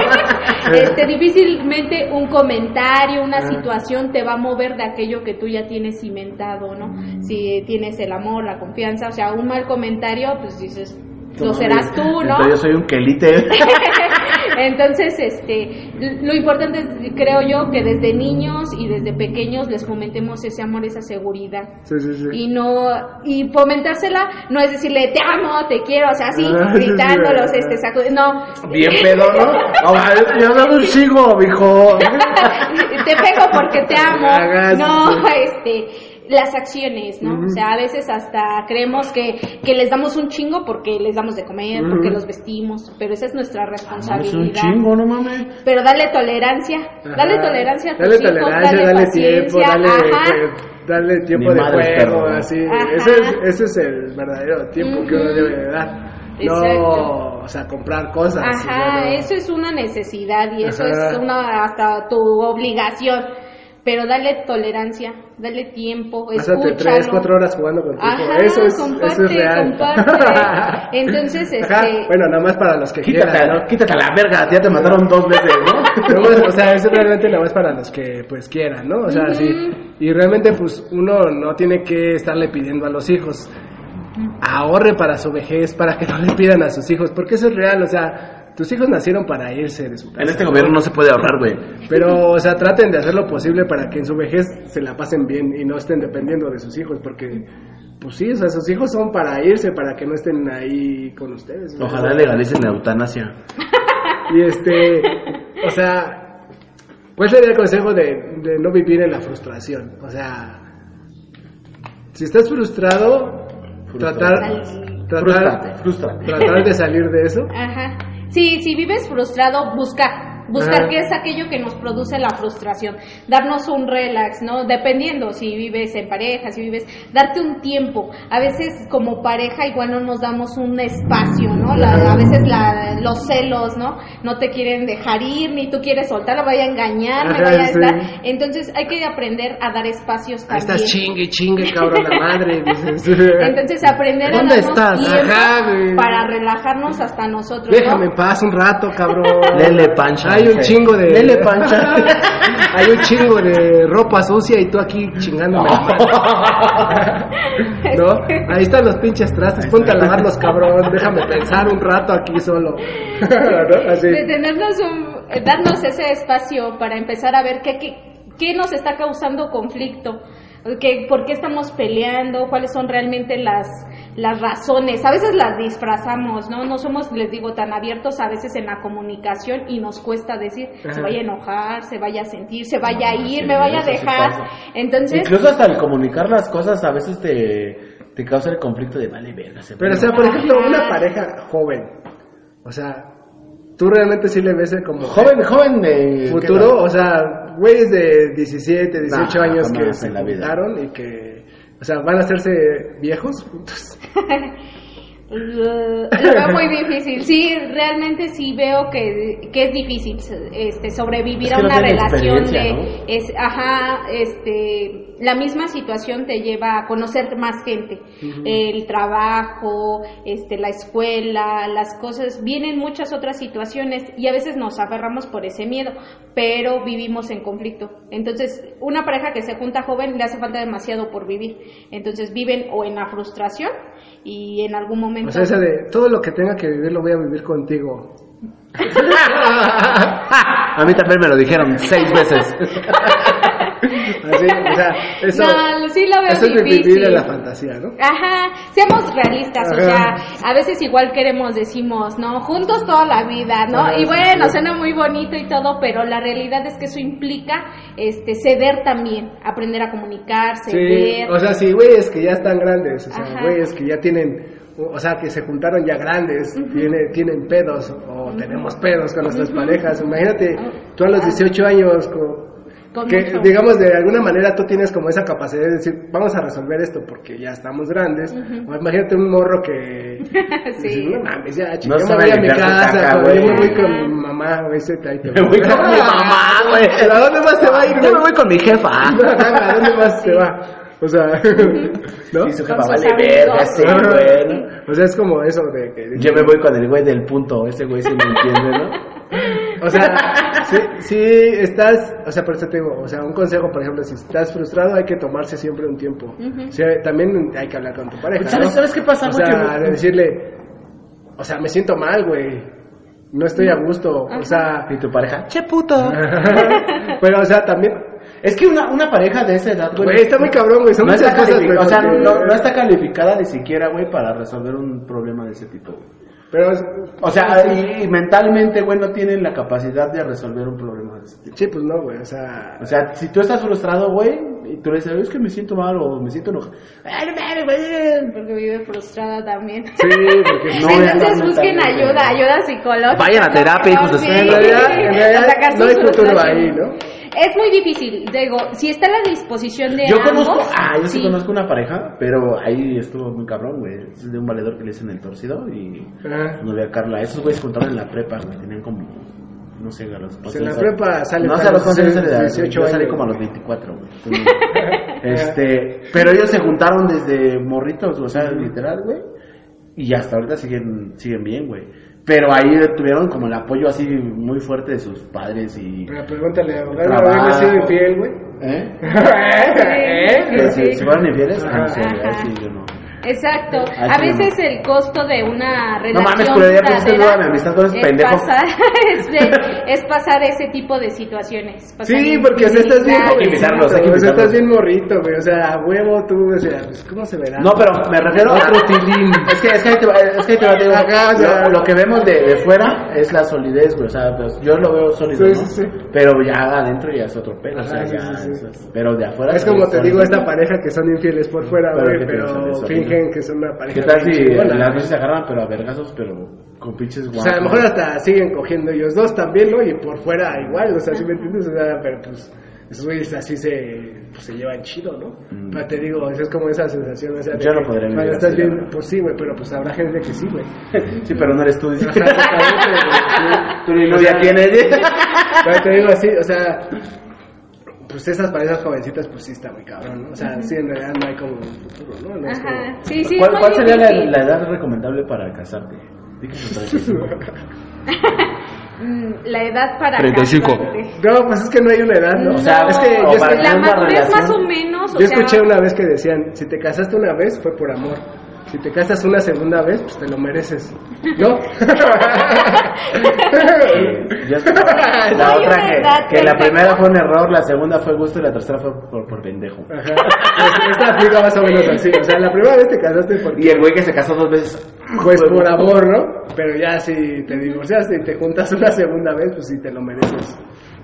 este, difícilmente un comentario, una Ah. situación te va a mover de aquello que tú ya tienes cimentado, ¿no? Si tienes el amor, la confianza, o sea, un mal comentario, pues dices, lo serás tú, ¿no? Entonces yo soy un quelite. Entonces, este, lo importante es, creo yo, que desde niños y desde pequeños les fomentemos ese amor, esa seguridad. Sí, sí, sí. Y no, y fomentársela no es decirle te amo, te quiero, o sea, así, gritándolos, este, saco, no. Bien pedo, ¿no? Ya dame un chico, mijo. Te pego porque te amo. No, este... las acciones, ¿no? Uh-huh. O sea, a veces hasta creemos que, que les damos un chingo porque les damos de comer, uh-huh. porque los vestimos, pero esa es nuestra responsabilidad. Ah, no es un chingo, no mames. Pero dale tolerancia, Ajá. dale tolerancia a tus dale hijos, tolerancia, dale, dale tiempo, dale, dale tiempo Mi de madre, juego, perro, así. Ese es, ese es el verdadero tiempo uh-huh. que uno debe de dar. No, Exacto. o sea, comprar cosas. Ajá, no... eso es una necesidad y eso Ajá. es una hasta tu obligación. Pero dale tolerancia, dale tiempo, escúchalo. Pásate tres, cuatro horas jugando contigo. Ajá, eso es, comparte, eso es real. comparte. Entonces, este... Ajá. Bueno, nada más para los que quítate, quieran, ¿no? Quítate la verga, ya te mataron dos veces, ¿no? no o sea, eso realmente nada más para los que, pues, quieran, ¿no? O sea, uh-huh. sí. Y realmente, pues, uno no tiene que estarle pidiendo a los hijos. Ahorre para su vejez, para que no le pidan a sus hijos, porque eso es real, o sea... Tus hijos nacieron para irse de su casa. En este gobierno no se puede ahorrar, güey. Pero, o sea, traten de hacer lo posible para que en su vejez se la pasen bien y no estén dependiendo de sus hijos, porque, pues sí, o sea, sus hijos son para irse, para que no estén ahí con ustedes. Ojalá o sea, legalicen la eutanasia. Y este, o sea, ¿cuál sería el consejo de, de no vivir en la frustración? O sea, si estás frustrado, Frustrate. tratar, tratar, Frustrate. tratar de salir de eso. Ajá. Sí, si vives frustrado, busca, buscar Ajá. qué es aquello que nos produce la frustración, darnos un relax, ¿no? Dependiendo si vives en pareja, si vives, darte un tiempo. A veces como pareja igual no nos damos un espacio, ¿no? La, a veces la, los celos, ¿no? No te quieren dejar ir, ni tú quieres soltar, vaya a engañar, me vaya a sí. estar. Entonces hay que aprender a dar espacios Ahí también. estás chingue, chingue, cabrón, la madre, dices. Entonces aprender a ¿Dónde darnos estás? tiempo Ajá, güey. para relajarnos hasta nosotros, Déjame ¿no? en paz un rato, cabrón. Lele pancha. Hay un chingo de... Lele pancha. Hay un chingo de ropa sucia y tú aquí chingándome. ¿No? Ahí están los pinches trastes, ponte a lavarlos, cabrón. Déjame pensar un rato aquí solo. ¿No? Así. De tenernos un, darnos ese espacio para empezar a ver qué, qué, qué nos está causando conflicto, que, por qué estamos peleando, cuáles son realmente las, las razones. A veces las disfrazamos, ¿no? No somos, les digo, tan abiertos a veces en la comunicación y nos cuesta decir, Ajá. se vaya a enojar, se vaya a sentir, se vaya a ir, sí, me vaya a dejar. Entonces, incluso hasta el comunicar las cosas a veces te, te causa el conflicto de vale verga. Pero, o sea, por ejemplo, una pareja joven, o sea, ¿tú realmente sí le ves como joven, joven de futuro? O sea, güeyes de diecisiete, dieciocho nah, años que se en la vida. juntaron y que, o sea, van a hacerse viejos juntos. Lo veo muy difícil. Sí, realmente sí veo que, que es difícil este sobrevivir es que a una no relación de ¿no? es, ajá, este la misma situación te lleva a conocer más gente, uh-huh. el trabajo, este la escuela, las cosas, vienen muchas otras situaciones y a veces nos aferramos por ese miedo, pero vivimos en conflicto. Entonces, una pareja que se junta joven le hace falta demasiado por vivir. Entonces, viven o en la frustración y en algún momento... O sea, esa de todo lo que tenga que vivir lo voy a vivir contigo. A mí también me lo dijeron seis veces. Así, o sea, eso, no, sí lo veo eso difícil. Es vivir en la fantasía, ¿no? Ajá, seamos realistas, Ajá. o sea, a veces igual queremos, decimos, ¿no? Juntos toda la vida, ¿no? Ajá, y bueno, sí, suena muy bonito y todo, pero la realidad es que eso implica este ceder también, aprender a comunicar, ceder. Sí, o sea, sí, güeyes que ya están grandes, o sea, güeyes que ya tienen... O sea, que se juntaron ya grandes, uh-huh. tiene, tienen pedos, o uh-huh. tenemos pedos con nuestras uh-huh. parejas. Imagínate, tú a los dieciocho años, con, con que mucho. digamos, de alguna manera tú tienes como esa capacidad de decir, vamos a resolver esto porque ya estamos grandes. Uh-huh. O imagínate un morro que... sí. Dice, no mames, ya, chico, no yo me voy a mi casa, caca, güey, yo me voy con mi mamá, güey, ese ahí te me voy con mi mamá, güey. ¿A dónde más se va a ir? Yo me voy con mi jefa. ¿A dónde más se va? O sea, ¿no? Y su jefa vale verga, sí, güey. O sea, es como eso de que... De yo me voy con el güey del punto, ese güey sí me entiende, ¿no? O sea, si, si estás, o sea, por eso te digo, o sea, un consejo, por ejemplo, si estás frustrado hay que tomarse siempre un tiempo. Uh-huh. O sea, también hay que hablar con tu pareja, ¿Sabes, ¿no? ¿sabes qué pasa? O sea, de decirle, o sea, me siento mal, güey. no estoy a gusto, Ajá. o sea... ¿Y tu pareja? ¡Che puto! Pero, o sea, también... Es que una, una pareja de esa edad, güey, está muy cabrón, güey, son no muchas cosas, güey. O sea, no, no está calificada ni siquiera, güey, para resolver un problema de ese tipo, güey. Pero, o sea, y, y mentalmente, güey, no tienen la capacidad de resolver un problema de ese tipo. Sí, pues no, güey, o sea... O sea, si tú estás frustrado, güey, y tú le dices, es que me siento mal o me siento enojado. ¡Ay, no mames, güey! Porque vive frustrada también. Sí, porque no. Entonces busquen ayuda, ayuda psicológica. Vayan a terapia, hijos de su En realidad, en realidad no hay futuro ahí, ¿no? Es muy difícil, digo, si está a la disposición de yo ambos... Conozco, ah, yo sí, sí conozco una pareja, pero ahí estuvo muy cabrón, güey. Es de un valedor que le dicen el torcido y ah. no novia Carla. Esos güeyes se contaron en la prepa, güey, tenían como, no sé, a los... Pues en la prepa sale... No sé, a los once sale de dieciocho yo salí como a los veinticuatro, güey. este, pero ellos se juntaron desde morritos, o sea, literal, güey. Y hasta ahorita siguen, siguen bien, güey. Pero ahí tuvieron como el apoyo así muy fuerte de sus padres y... Pero pregúntale, ¿a sido infiel, güey? ¿Eh? ¿Eh? ¿Sí? ¿Se fueron infieles? Ah, no sé, sí, yo no. Exacto. A veces el costo de una relación no mames, culera, ya pusiste nueva mi amistad con esos pendejos. Pasar, es, de, es pasar ese tipo de situaciones. Sí, porque o sea, estás bien hay que invitarlos, hay que o sea, estás bien morrito, güey. O sea, a huevo tú, o sea, pues, ¿cómo se verá? No, pero me refiero a otro tilín. Es que, es que ahí te va, es que ahí te va, te digo, Acá, o sea, lo, lo que vemos de, de fuera es la solidez, güey. O sea, pues, yo lo veo sólido, sí, ¿no? Sí, sí. Pero ya adentro ya es otro pelo, o sea, sí, ya sí, sí. Es, pero de afuera... Es como te digo, esta pareja que son infieles por fuera, güey, pero, pero fingen que son una pareja. ¿Qué tal si las veces se agarran, pero a vergazos, pero con pinches guapos? O sea, a lo mejor hasta siguen cogiendo ellos dos también, ¿no? Y por fuera igual, o sea, ¿sí me entiendes? O sea, pero pues esos güeyes así se, pues, se llevan chido, ¿no? Mm. Pero te digo, es como esa sensación, o sea, de yo que, no podré cuando estás bien, pues sí, güey, pero pues habrá gente que sí, güey. Sí, pero no eres tú, dices. Tú ni novia tienes. Pero te digo así, o sea... Pues esas parejas jovencitas, pues sí está muy cabrón, ¿no? O sea, uh-huh. sí, en realidad no hay como un futuro, ¿no? no Ajá, como... sí, sí. ¿Cuál, ¿cuál sería la, la edad recomendable para casarte? La edad para treinta y cinco. casarte. No, pues es que no hay una edad, ¿no? no O sea, es que yo escuché, la madurez más o menos. Yo o sea... escuché una vez que decían, si te casaste una vez fue por amor. Si te casas una segunda vez, pues te lo mereces, ¿no? Yo, la no otra que, que la primera fue un error, la segunda fue gusto y la tercera fue por, por pendejo. Ajá. Esta aplica más o menos así. O sea, la primera vez te casaste porque... Y el güey que se casó dos veces... Pues por amor, ¿no? Pero ya si te divorciaste y te juntas una segunda vez, pues sí te lo mereces.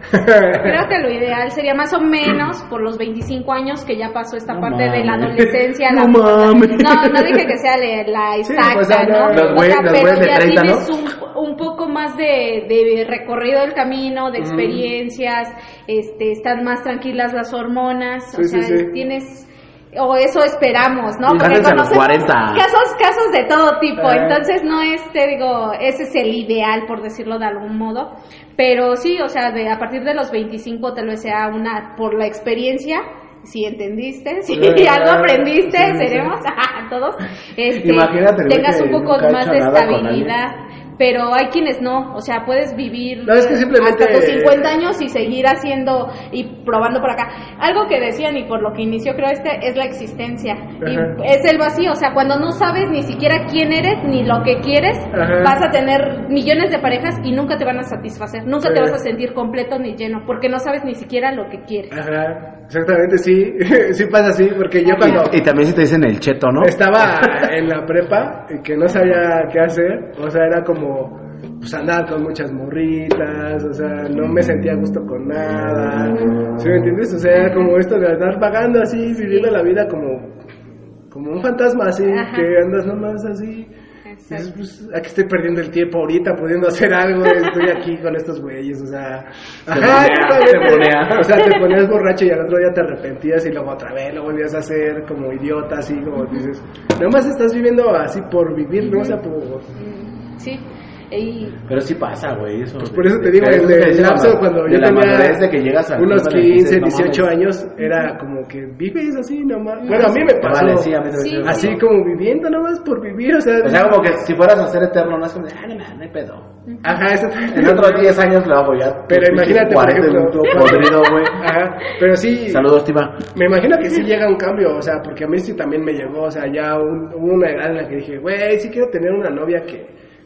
Creo que lo ideal sería más o menos por los veinticinco años que ya pasó esta no parte mames. De la adolescencia. No, la mames. no, no dije que sea la exacta, sí, pues, ¿no? Los güeyes o sea, los de treinta, ¿no? Tienes un, un poco más de, de recorrido del camino, de experiencias, mm. este, están más tranquilas las hormonas, sí, o sea, sí, sí. tienes... O eso esperamos, ¿no? Porque conocemos cuarenta. casos, casos de todo tipo, eh. entonces no es, te digo, ese es el ideal, por decirlo de algún modo, pero sí, o sea, de a partir de los veinticinco tal vez sea una, por la experiencia, si entendiste, si eh, algo aprendiste, sí, seremos, sí. todos, este, imagínate, tengas un poco más de estabilidad. Pero hay quienes no, o sea, puedes vivir no, es que simplemente... hasta tus cincuenta años y seguir haciendo y probando por acá. Algo que decían y por lo que inició creo este es la existencia. Y es el vacío, o sea, cuando no sabes ni siquiera quién eres ni lo que quieres, Ajá. vas a tener millones de parejas y nunca te van a satisfacer, nunca sí. te vas a sentir completo ni lleno, porque no sabes ni siquiera lo que quieres. Ajá, exactamente, sí, sí pasa así, porque yo cuando... Y, y también si te dicen el cheto, ¿no? Estaba en la prepa y que no sabía qué hacer, o sea, era como pues andar con muchas morritas, o sea, no me sentía a gusto con nada, ¿sí me entiendes? O sea, como esto de andar vagando así, viviendo la vida como como un fantasma así, Ajá. que andas nomás así. Dices, pues, aquí estoy perdiendo el tiempo ahorita, pudiendo hacer algo, estoy aquí con estos güeyes, o sea, ajá, te ponía. O sea, te ponías borracho y al otro día te arrepentías y luego otra vez lo volvías a hacer como idiota, así como dices, nomás estás viviendo así por vivir, ¿no? O sea, por... Sí. Y... Pero sí pasa, güey, eso. Pues por eso te digo, el, el lapso cuando yo tenía de que llegas a unos quince, dieciocho años, era como que vives así nomás. Bueno, a mí me pasó, vale, sí, a mí sí, así sí. como viviendo nomás por vivir, o sea... O sea, como que si fueras a ser eterno, no es como de, ah, no, no hay pedo. Ajá, eso en otros diez años lo hago ya. Pero imagínate, por ejemplo... Podrido, güey. Ajá, pero sí... Saludos, Tiva. Me imagino que sí llega un cambio, o sea, porque a mí sí también me llegó, o sea, ya un, hubo una edad en la que dije, güey, sí quiero tener una novia que...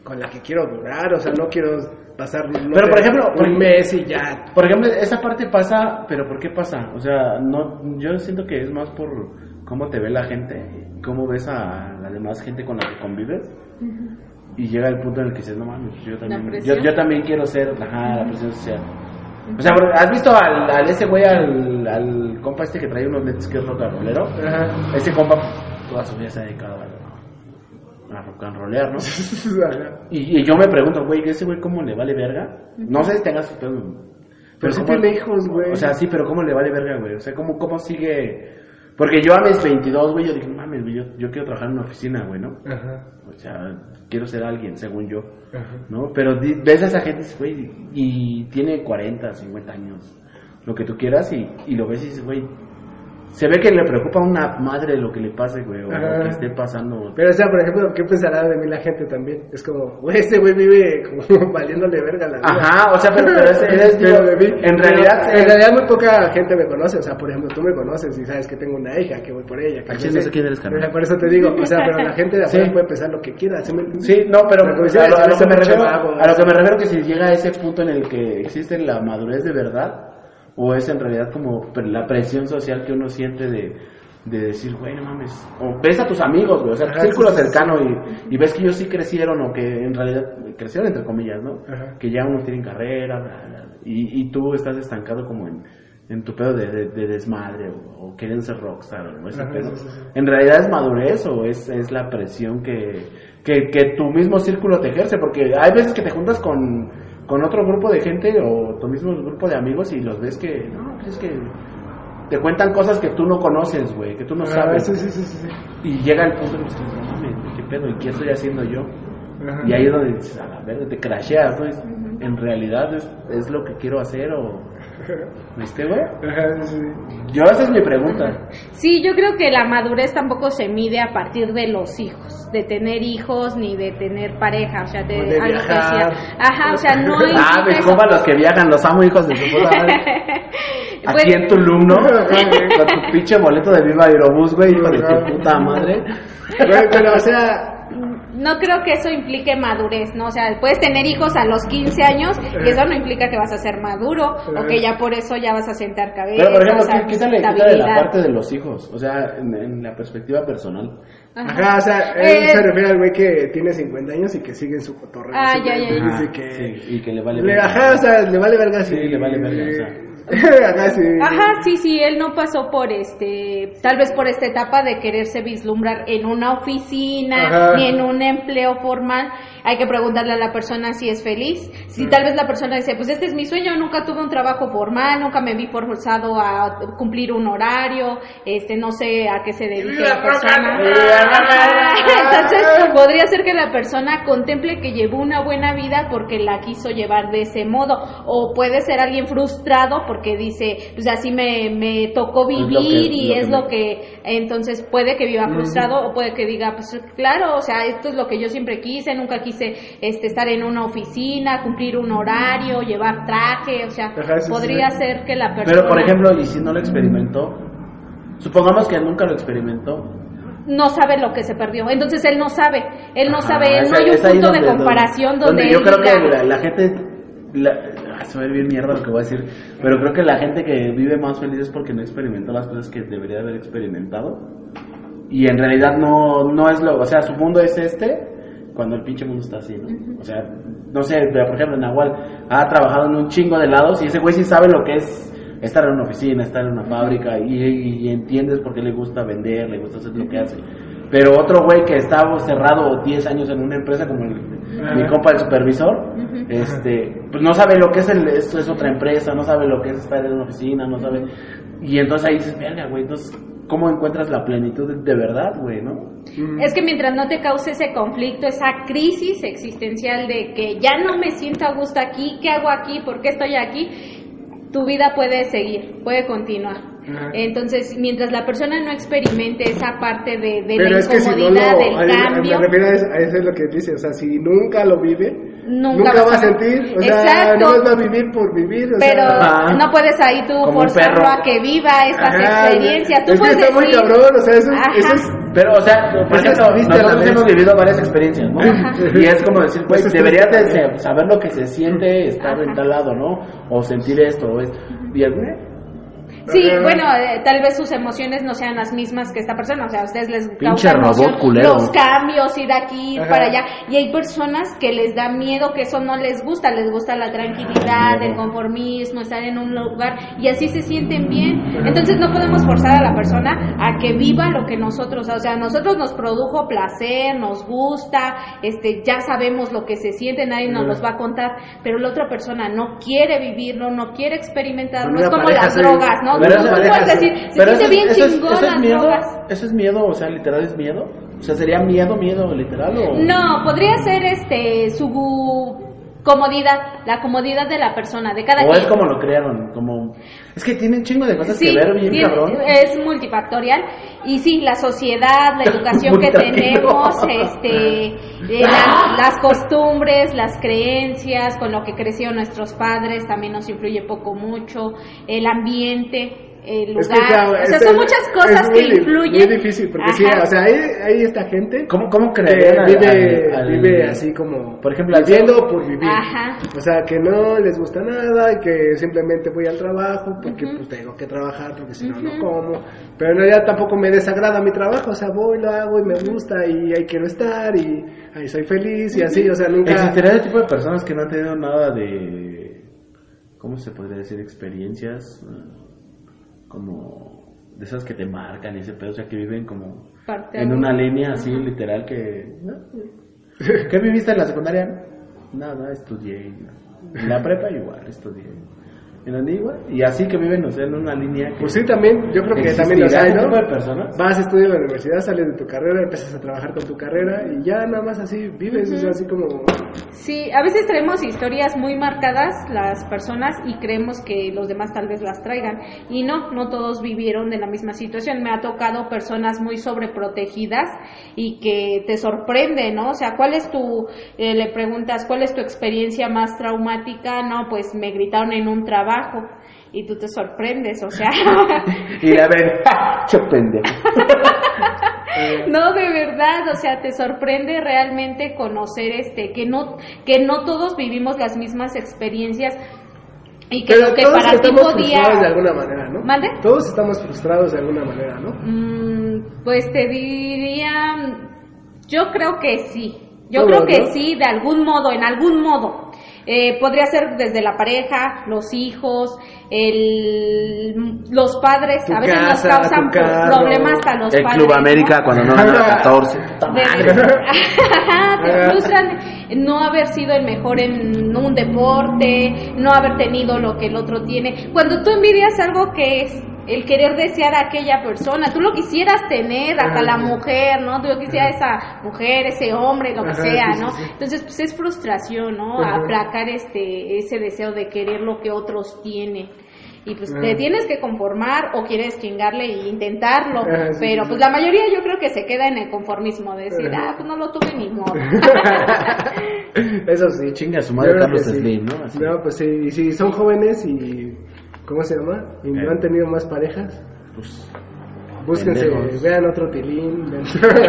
con la que quiero durar, o sea, no quiero pasar no pero por ejemplo un por, mes y ya. Por ejemplo, esa parte pasa, pero ¿por qué pasa? O sea, no, yo siento que es más por cómo te ve la gente, cómo ves a la demás gente con la que convives. Uh-huh. Y llega el punto en el que dices, no mames, yo también, yo, yo también quiero ser, ajá, la presión social. O sea, ¿has visto al, al ese güey, al, al compa este que trae unos lentes que es rock and rollero? Ajá. Ese compa, toda su vida se ha dedicado a, a rock and rollear, ¿no? y, y yo me pregunto, güey, ¿ese güey cómo le vale verga? No sé si tenga su pedo. Pero, pero sí tiene hijos, güey. O sea, sí, pero ¿cómo le vale verga, güey? O sea, ¿cómo, cómo sigue...? Porque yo a mis veintidós, güey, yo dije, mames, güey, yo, yo quiero trabajar en una oficina, güey, ¿no? Ajá. O sea, quiero ser alguien, según yo, ajá, ¿no? Pero di, ves a esa gente, güey, y tiene cuarenta, cincuenta años, lo que tú quieras, y, y lo ves y dices, güey, se ve que le preocupa a una madre lo que le pase, güey, o ajá, lo que esté pasando. Pero, o sea, por ejemplo, ¿qué pensará de mí la gente también? Es como, güey, este güey vive como valiéndole verga la vida. Ajá, o sea, pero, pero ese eres, digo, de mí. En realidad, pero, en realidad muy poca gente me conoce, o sea, por ejemplo, tú me conoces y sabes que tengo una hija, que voy por ella. Que no sé, sé quién eres, carnal. Por eso te digo, o sea, pero la gente de afuera sí puede pensar lo que quiera. ¿Sí, me... sí no, pero, pero a, lo, a, lo que me refiero, a lo que me refiero que si llega a ese punto en el que existe la madurez de verdad, o es en realidad como la presión social que uno siente de... de decir, güey, no mames, o ves a tus amigos, güey, o sea, tu círculo cercano y, y ves que ellos sí crecieron o que en realidad crecieron entre comillas, ¿no? Ajá. Que ya unos tienen carrera, bla, bla, y, y tú estás estancado como en, en tu pedo de, de, de desmadre o, o queriendo ser rockstar o ese Ajá, pedo. sí, sí, sí. ¿En realidad es madurez o es, es la presión que, que, que tu mismo círculo te ejerce? Porque hay veces que te juntas con, con otro grupo de gente o tu mismo grupo de amigos y los ves que, no, es que... te cuentan cosas que tú no conoces, güey, que tú no sabes. Ah, sí, sí, sí, sí. Y llega el punto en el que dices, no mames, ¿qué pedo? ¿Y qué estoy haciendo yo? Ajá. Y ahí es donde dices, a la verga, te crasheas, ¿no? Es, en realidad es, es lo que quiero hacer o... ¿Viste, güey? Ajá, sí. Yo, esa es mi pregunta. Sí, yo creo que la madurez tampoco se mide a partir de los hijos, de tener hijos ni de tener pareja, o sea, de, de algo que decía. Ajá, o sea, no hay... Ah, me como los que viajan, los amo, hijos de su puta madre. Aquí pues, en Tulum, ¿no? Con tu pinche boleto de Viva Aerobús, güey, hijo de tu puta madre. Pero, pero, o sea... No creo que eso implique madurez, ¿no? O sea, puedes tener hijos a los quince años y eso no implica que vas a ser maduro o que ya por eso ya vas a sentar cabeza. Pero, por ejemplo, o sea, quítale, quítale la parte de los hijos, o sea, en, en la perspectiva personal. Ajá, Ajá o sea, él eh, se refiere al güey que tiene cincuenta años y que sigue en su cotorreo. Ah, ya, ya, ya. Ajá, y, que, sí, y que le vale le, verga. Ajá, o sea, le vale verga. Sí, sí le vale verga, o sea. Ajá, sí. Ajá, sí, sí, él no pasó por este, tal vez por esta etapa de quererse vislumbrar en una oficina, Ajá. ni en un empleo formal. Hay que preguntarle a la persona si es feliz. Si sí. tal vez la persona dice, pues este es mi sueño, nunca tuve un trabajo formal, nunca me vi forzado a cumplir un horario, este, no sé a qué se dedique la persona. Entonces, podría ser que la persona contemple que llevó una buena vida porque la quiso llevar de ese modo. O puede ser alguien frustrado porque dice, pues así me, me tocó vivir lo que, y lo es que lo me... que... Entonces, puede que viva frustrado mm. o puede que diga, pues claro, o sea, esto es lo que yo siempre quise, nunca quise Este, estar en una oficina, cumplir un horario, llevar traje, o sea, Ajá, sí, podría sí. ser que la persona... Pero, por ejemplo, ¿y si no lo experimentó? Supongamos que nunca lo experimentó. No sabe lo que se perdió, entonces él no sabe, él no Ajá, sabe, él no hay un punto donde, de comparación donde, donde yo creo diga... que la, la gente... La, se va a ver bien mierda lo que voy a decir, pero creo que la gente que vive más feliz es porque no experimentó las cosas que debería haber experimentado. Y en realidad no, no es lo... O sea, su mundo es este... cuando el pinche mundo está así, ¿no? Uh-huh. O sea, no sé, por ejemplo, Nahual ha trabajado en un chingo de lados y ese güey sí sabe lo que es estar en una oficina, estar en una fábrica y, y, y entiendes por qué le gusta vender, le gusta hacer lo que hace. Pero otro güey que estaba cerrado diez años en una empresa como el, uh-huh. mi compa el supervisor, uh-huh. este, pues no sabe lo que es el, esto es otra empresa, no sabe lo que es estar en una oficina, no sabe, y entonces ahí dices, verga, güey, entonces ¿cómo encuentras la plenitud de, de verdad, güey, no? Es que mientras no te cause ese conflicto, esa crisis existencial de que ya no me siento a gusto aquí, ¿qué hago aquí? ¿Por qué estoy aquí? Tu vida puede seguir, puede continuar. Ajá. Entonces, mientras la persona no experimente esa parte de, de la incomodidad, si no lo, del a, cambio... Me refiero a eso, a eso es lo que dice, o sea, si nunca lo vive, nunca, nunca va a sentir, o Exacto. sea, no va a vivir por vivir. O Pero sea, no puedes ahí tú forzarlo a que viva esas Ajá, experiencias. Tú es puedes que está decir, muy cabrón, o sea, eso, eso es Pero, o sea, por ejemplo, nosotros hemos vivido varias experiencias, ¿no? Ajá. Y es como decir, güey, pues deberías de saber lo que se siente estar Ajá. en tal lado, ¿no? O sentir esto, o esto. Y el güey... Sí, bueno, eh, tal vez sus emociones no sean las mismas que esta persona, o sea, a ustedes les Pinche causa emoción culero. los cambios, ir de aquí, ir para allá, y hay personas que les da miedo, que eso no les gusta, les gusta la tranquilidad, el conformismo, estar en un lugar, y así se sienten bien. Entonces no podemos forzar a la persona a que viva lo que nosotros, o sea, a nosotros nos produjo placer, nos gusta, este, ya sabemos lo que se siente, nadie nos los va a contar, pero la otra persona no quiere vivirlo, no quiere experimentarlo, es como las drogas, ¿no? Pero tú puedes decir, se pero siente eso, bien eso chingón es, eso es las miedo, drogas. ¿Eso es miedo? O sea, literal es miedo. O sea, ¿sería miedo, miedo literal o...? No, podría ser este su comodidad, la comodidad de la persona, de cada o quien. Es como lo crearon, como... Es que tienen chingo de cosas sí, que ver bien tiene, cabrón. Es multifactorial. Y sí, la sociedad, la educación que tenemos, este, eh, la, las costumbres, las creencias, con lo que crecieron nuestros padres, también nos influye poco mucho, el ambiente. El lugar, es que, claro, o sea, son muchas cosas muy, que influyen. Muy difícil, porque Ajá. sí, o sea, hay, hay esta gente ¿Cómo, cómo que vive, al, al, vive así como, por ejemplo, viviendo por vivir. Ajá. O sea, que no les gusta nada y que simplemente voy al trabajo porque uh-huh. pues tengo que trabajar, porque si no, uh-huh. no como. Pero en realidad tampoco me desagrada mi trabajo, o sea, voy, lo hago y me gusta y ahí quiero estar y ahí soy feliz y así, o sea, nunca... ¿Existirá ese tipo de personas que no han tenido nada de... ¿Cómo se podría decir? Experiencias... como de esas que te marcan y ese pedo, o sea, que viven como Parte en una línea así, Ajá. literal, que... ¿no? ¿Qué viviste en la secundaria? Nada, estudié. En la prepa igual, estudié. En la igual, y así que viven, o sea, en una línea que... Pues sí, también, yo creo que también los hay, ¿no? Tipo de personas? Vas a estudiar en la universidad, sales de tu carrera, empiezas a trabajar con tu carrera y ya nada más así vives, uh-huh. o sea, así como... Sí, a veces traemos historias muy marcadas las personas y creemos que los demás tal vez las traigan y no, no todos vivieron de la misma situación. Me ha tocado personas muy sobreprotegidas y que te sorprende, ¿no? O sea, ¿cuál es tu, eh, le preguntas, ¿cuál es tu experiencia más traumática? No, pues me gritaron en un trabajo y tú te sorprendes, o sea. Y la ven, ¡qué pendejo! No, de verdad, o sea, te sorprende realmente conocer este que no que no todos vivimos las mismas experiencias y que Pero lo que todos para ti estamos podía frustrados de alguna manera, ¿no? ¿Mande? Todos estamos frustrados de alguna manera, ¿no? Mm, pues te diría, yo creo que sí. Yo Todos, creo que ¿no? sí, de algún modo, en algún modo. Eh, podría ser desde la pareja, los hijos, el, los padres, tu a veces casa, nos causan problemas hasta los el padres. El Club América, ¿no? Cuando no ganan a catorce. Te frustran no haber sido el mejor en un deporte, no haber tenido lo que el otro tiene. Cuando tú envidias algo que es el querer desear a aquella persona, tú lo quisieras tener, hasta la mujer, ¿no? Tú quisieras esa mujer, ese hombre, lo que Ajá, sea, sí, ¿no? sí, sí. Entonces, pues es frustración, ¿no? Ajá. Aplacar este ese deseo de querer lo que otros tienen. Y pues Ajá. te tienes que conformar o quieres chingarle e intentarlo, Ajá, sí, pero sí, pues sí. la mayoría yo creo que se queda en el conformismo de decir, Ajá. ah, pues no lo tuve ni modo. Eso sí. Chinga su madre Yo creo Carlos que sí. Slim, ¿no? Así. No, pues sí, y si son jóvenes y... ¿Cómo se llama? Y no Eh. han tenido más parejas, Pues, búsquense, pendejos. vean otro tilín. vean-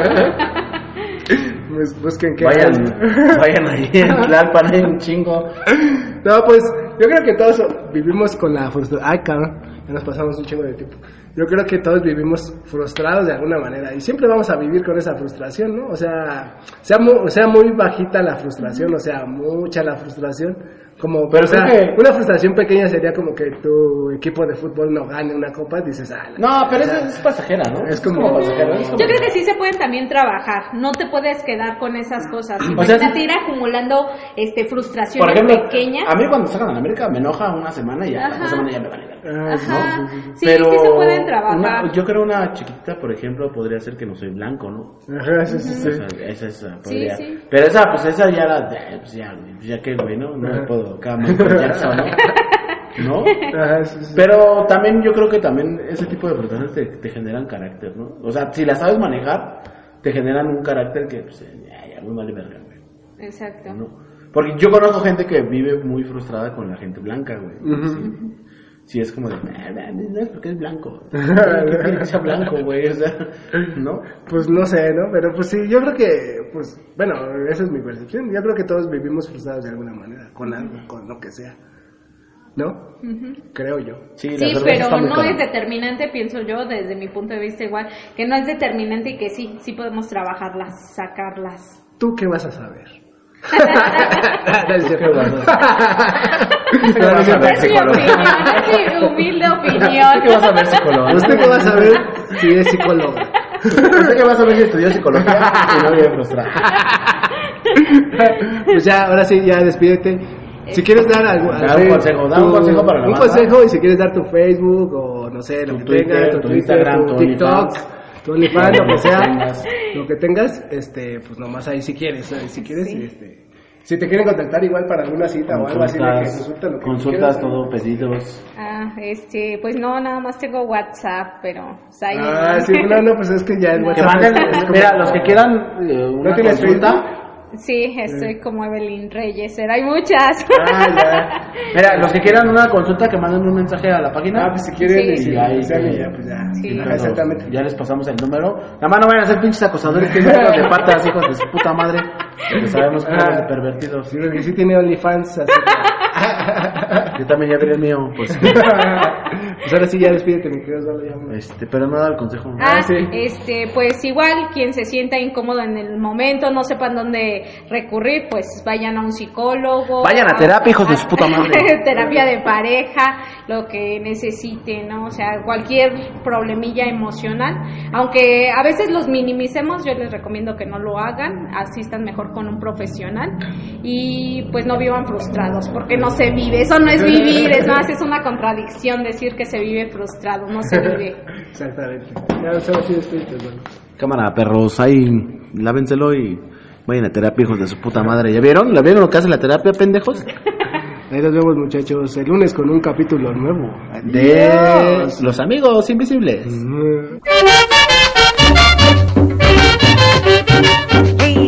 Pues busquen qué vayan, hacen. vayan ahí en Tlalpan, hay un chingo. No, pues yo creo que todos vivimos con la frustración. Ay, cabrón, ya nos pasamos un chingo de tiempo. Yo creo que todos vivimos frustrados de alguna manera y siempre vamos a vivir con esa frustración, ¿no? O sea, sea muy, sea muy bajita la frustración, o sea, mucha la frustración. Como, Pero o sea, creo que- una frustración pequeña sería como que tu equipo de fútbol no gane una copa, dices, ah, la No, pero o sea, eso es pasajera, ¿no? es como- pasajera. Es como- Yo creo que sí se pueden también trabajar, no te puedes quedar con esas cosas. O sea, Imagínate sí. ir acumulando este Por frustraciones ejemplo, pequeñas. a mí cuando sacan a la América me enoja una semana y ya, Ajá. una semana ya me vale ver. ah, sí, Ajá. sí, sí, sí. Sí, sí se pueden trabajar. una- yo creo una chiquita, por ejemplo, podría ser que no soy blanco, ¿no? Ajá, sí, sí, sí. O sea, esa, esa podría. Sí, sí. Pero esa, pues esa ya la, pues ya, ya que güey, ¿no? No Ajá. me puedo, cada Michael Jackson, ¿no? ¿No? Ajá, sí, sí. Pero también yo creo que también ese tipo de frustraciones te, te generan carácter, ¿no? O sea, si las sabes manejar, te generan un carácter que, pues, ya, ya muy vale verga, güey. Exacto. ¿No? Porque yo conozco gente que vive muy frustrada con la gente blanca, güey. Ujú. Sí. sí es como de, no es porque es blanco. ¿Qué sea blanco, güey? O sea, ¿no? Pues no sé, ¿no? Pero pues sí, yo creo que, pues, bueno, esa es mi percepción. Yo creo que todos vivimos frustrados de alguna manera, con algo, con lo que sea. ¿No? Uh-huh. Creo yo. Sí, sí pero no es determinante, pienso yo, desde mi punto de vista igual, que no es determinante y que sí, sí podemos trabajarlas, sacarlas. ¿Tú qué vas a saber? Es mi opinión, es mi humilde opinión. ¿Usted qué va a saber, psicóloga? ¿Usted qué va a saber si es psicóloga? ¿Usted qué va a saber si estudió psicología y no vive frustrada? Pues ya, ahora sí, ya despídete. Si quieres dar algo, da un consejo, da tu, un consejo para la un banda. consejo, y si quieres dar tu Facebook o no sé, lo tu que Twitter, tengas, tu, tu Twitter, Instagram, tu, tu TikTok, tu OnlyFans, lo que sea, tengas. lo que tengas, este, pues nomás ahí si quieres, si quieres, sí. este, si te quieren contactar igual para alguna cita consultas, o algo así, de que consulta lo que consultas quieras, todo, pedidos. Ah, este, pues no, nada más tengo WhatsApp, pero pues ahí. Ah, sí, no, no, pues es que ya el no. WhatsApp. Que manden, es como, mira, los que quieran eh, una ¿no consulta. Facebook? Sí, estoy sí. como Evelyn Reyes, pero hay muchas. Ah, ya. Mira, los que quieran una consulta, que manden un mensaje a la página. Ah, pues si quieren, sí. y ahí ya, ya, pues ya. Sí. Ah, exactamente. Ya les pasamos el número. Nada más no vayan a ser pinches acosadores, que no de patas, hijos de su puta madre. Que sabemos que son ah, pervertidos. Sí, porque sí tiene OnlyFans, así que... Yo también ya vi el mío, pues. Pues ahora sí, ya despídete, mi querido Osvaldo. Este, pero no da el consejo. Ah, ah, sí. Este, pues igual, quien se sienta incómodo en el momento, no sepan dónde recurrir, pues vayan a un psicólogo. Vayan a terapia, hijos a, de su puta madre. Terapia de pareja, lo que necesiten, ¿no? O sea, cualquier problemilla emocional. Aunque a veces los minimicemos, yo les recomiendo que no lo hagan, asistan mejor con un profesional y pues no vivan frustrados, porque no se vive, eso no es vivir, es más, es una contradicción decir que se vive frustrado, no se vive. Exactamente. Ya, solo así despídete, bueno. Cámara, perros, ahí, lávenselo y vayan a terapia, hijos de su puta madre. ¿Ya vieron? ¿La vieron lo que hace la terapia, pendejos? Ahí nos vemos, muchachos, el lunes con un capítulo nuevo. Adiós. De Los Amigos Invisibles. Mm-hmm.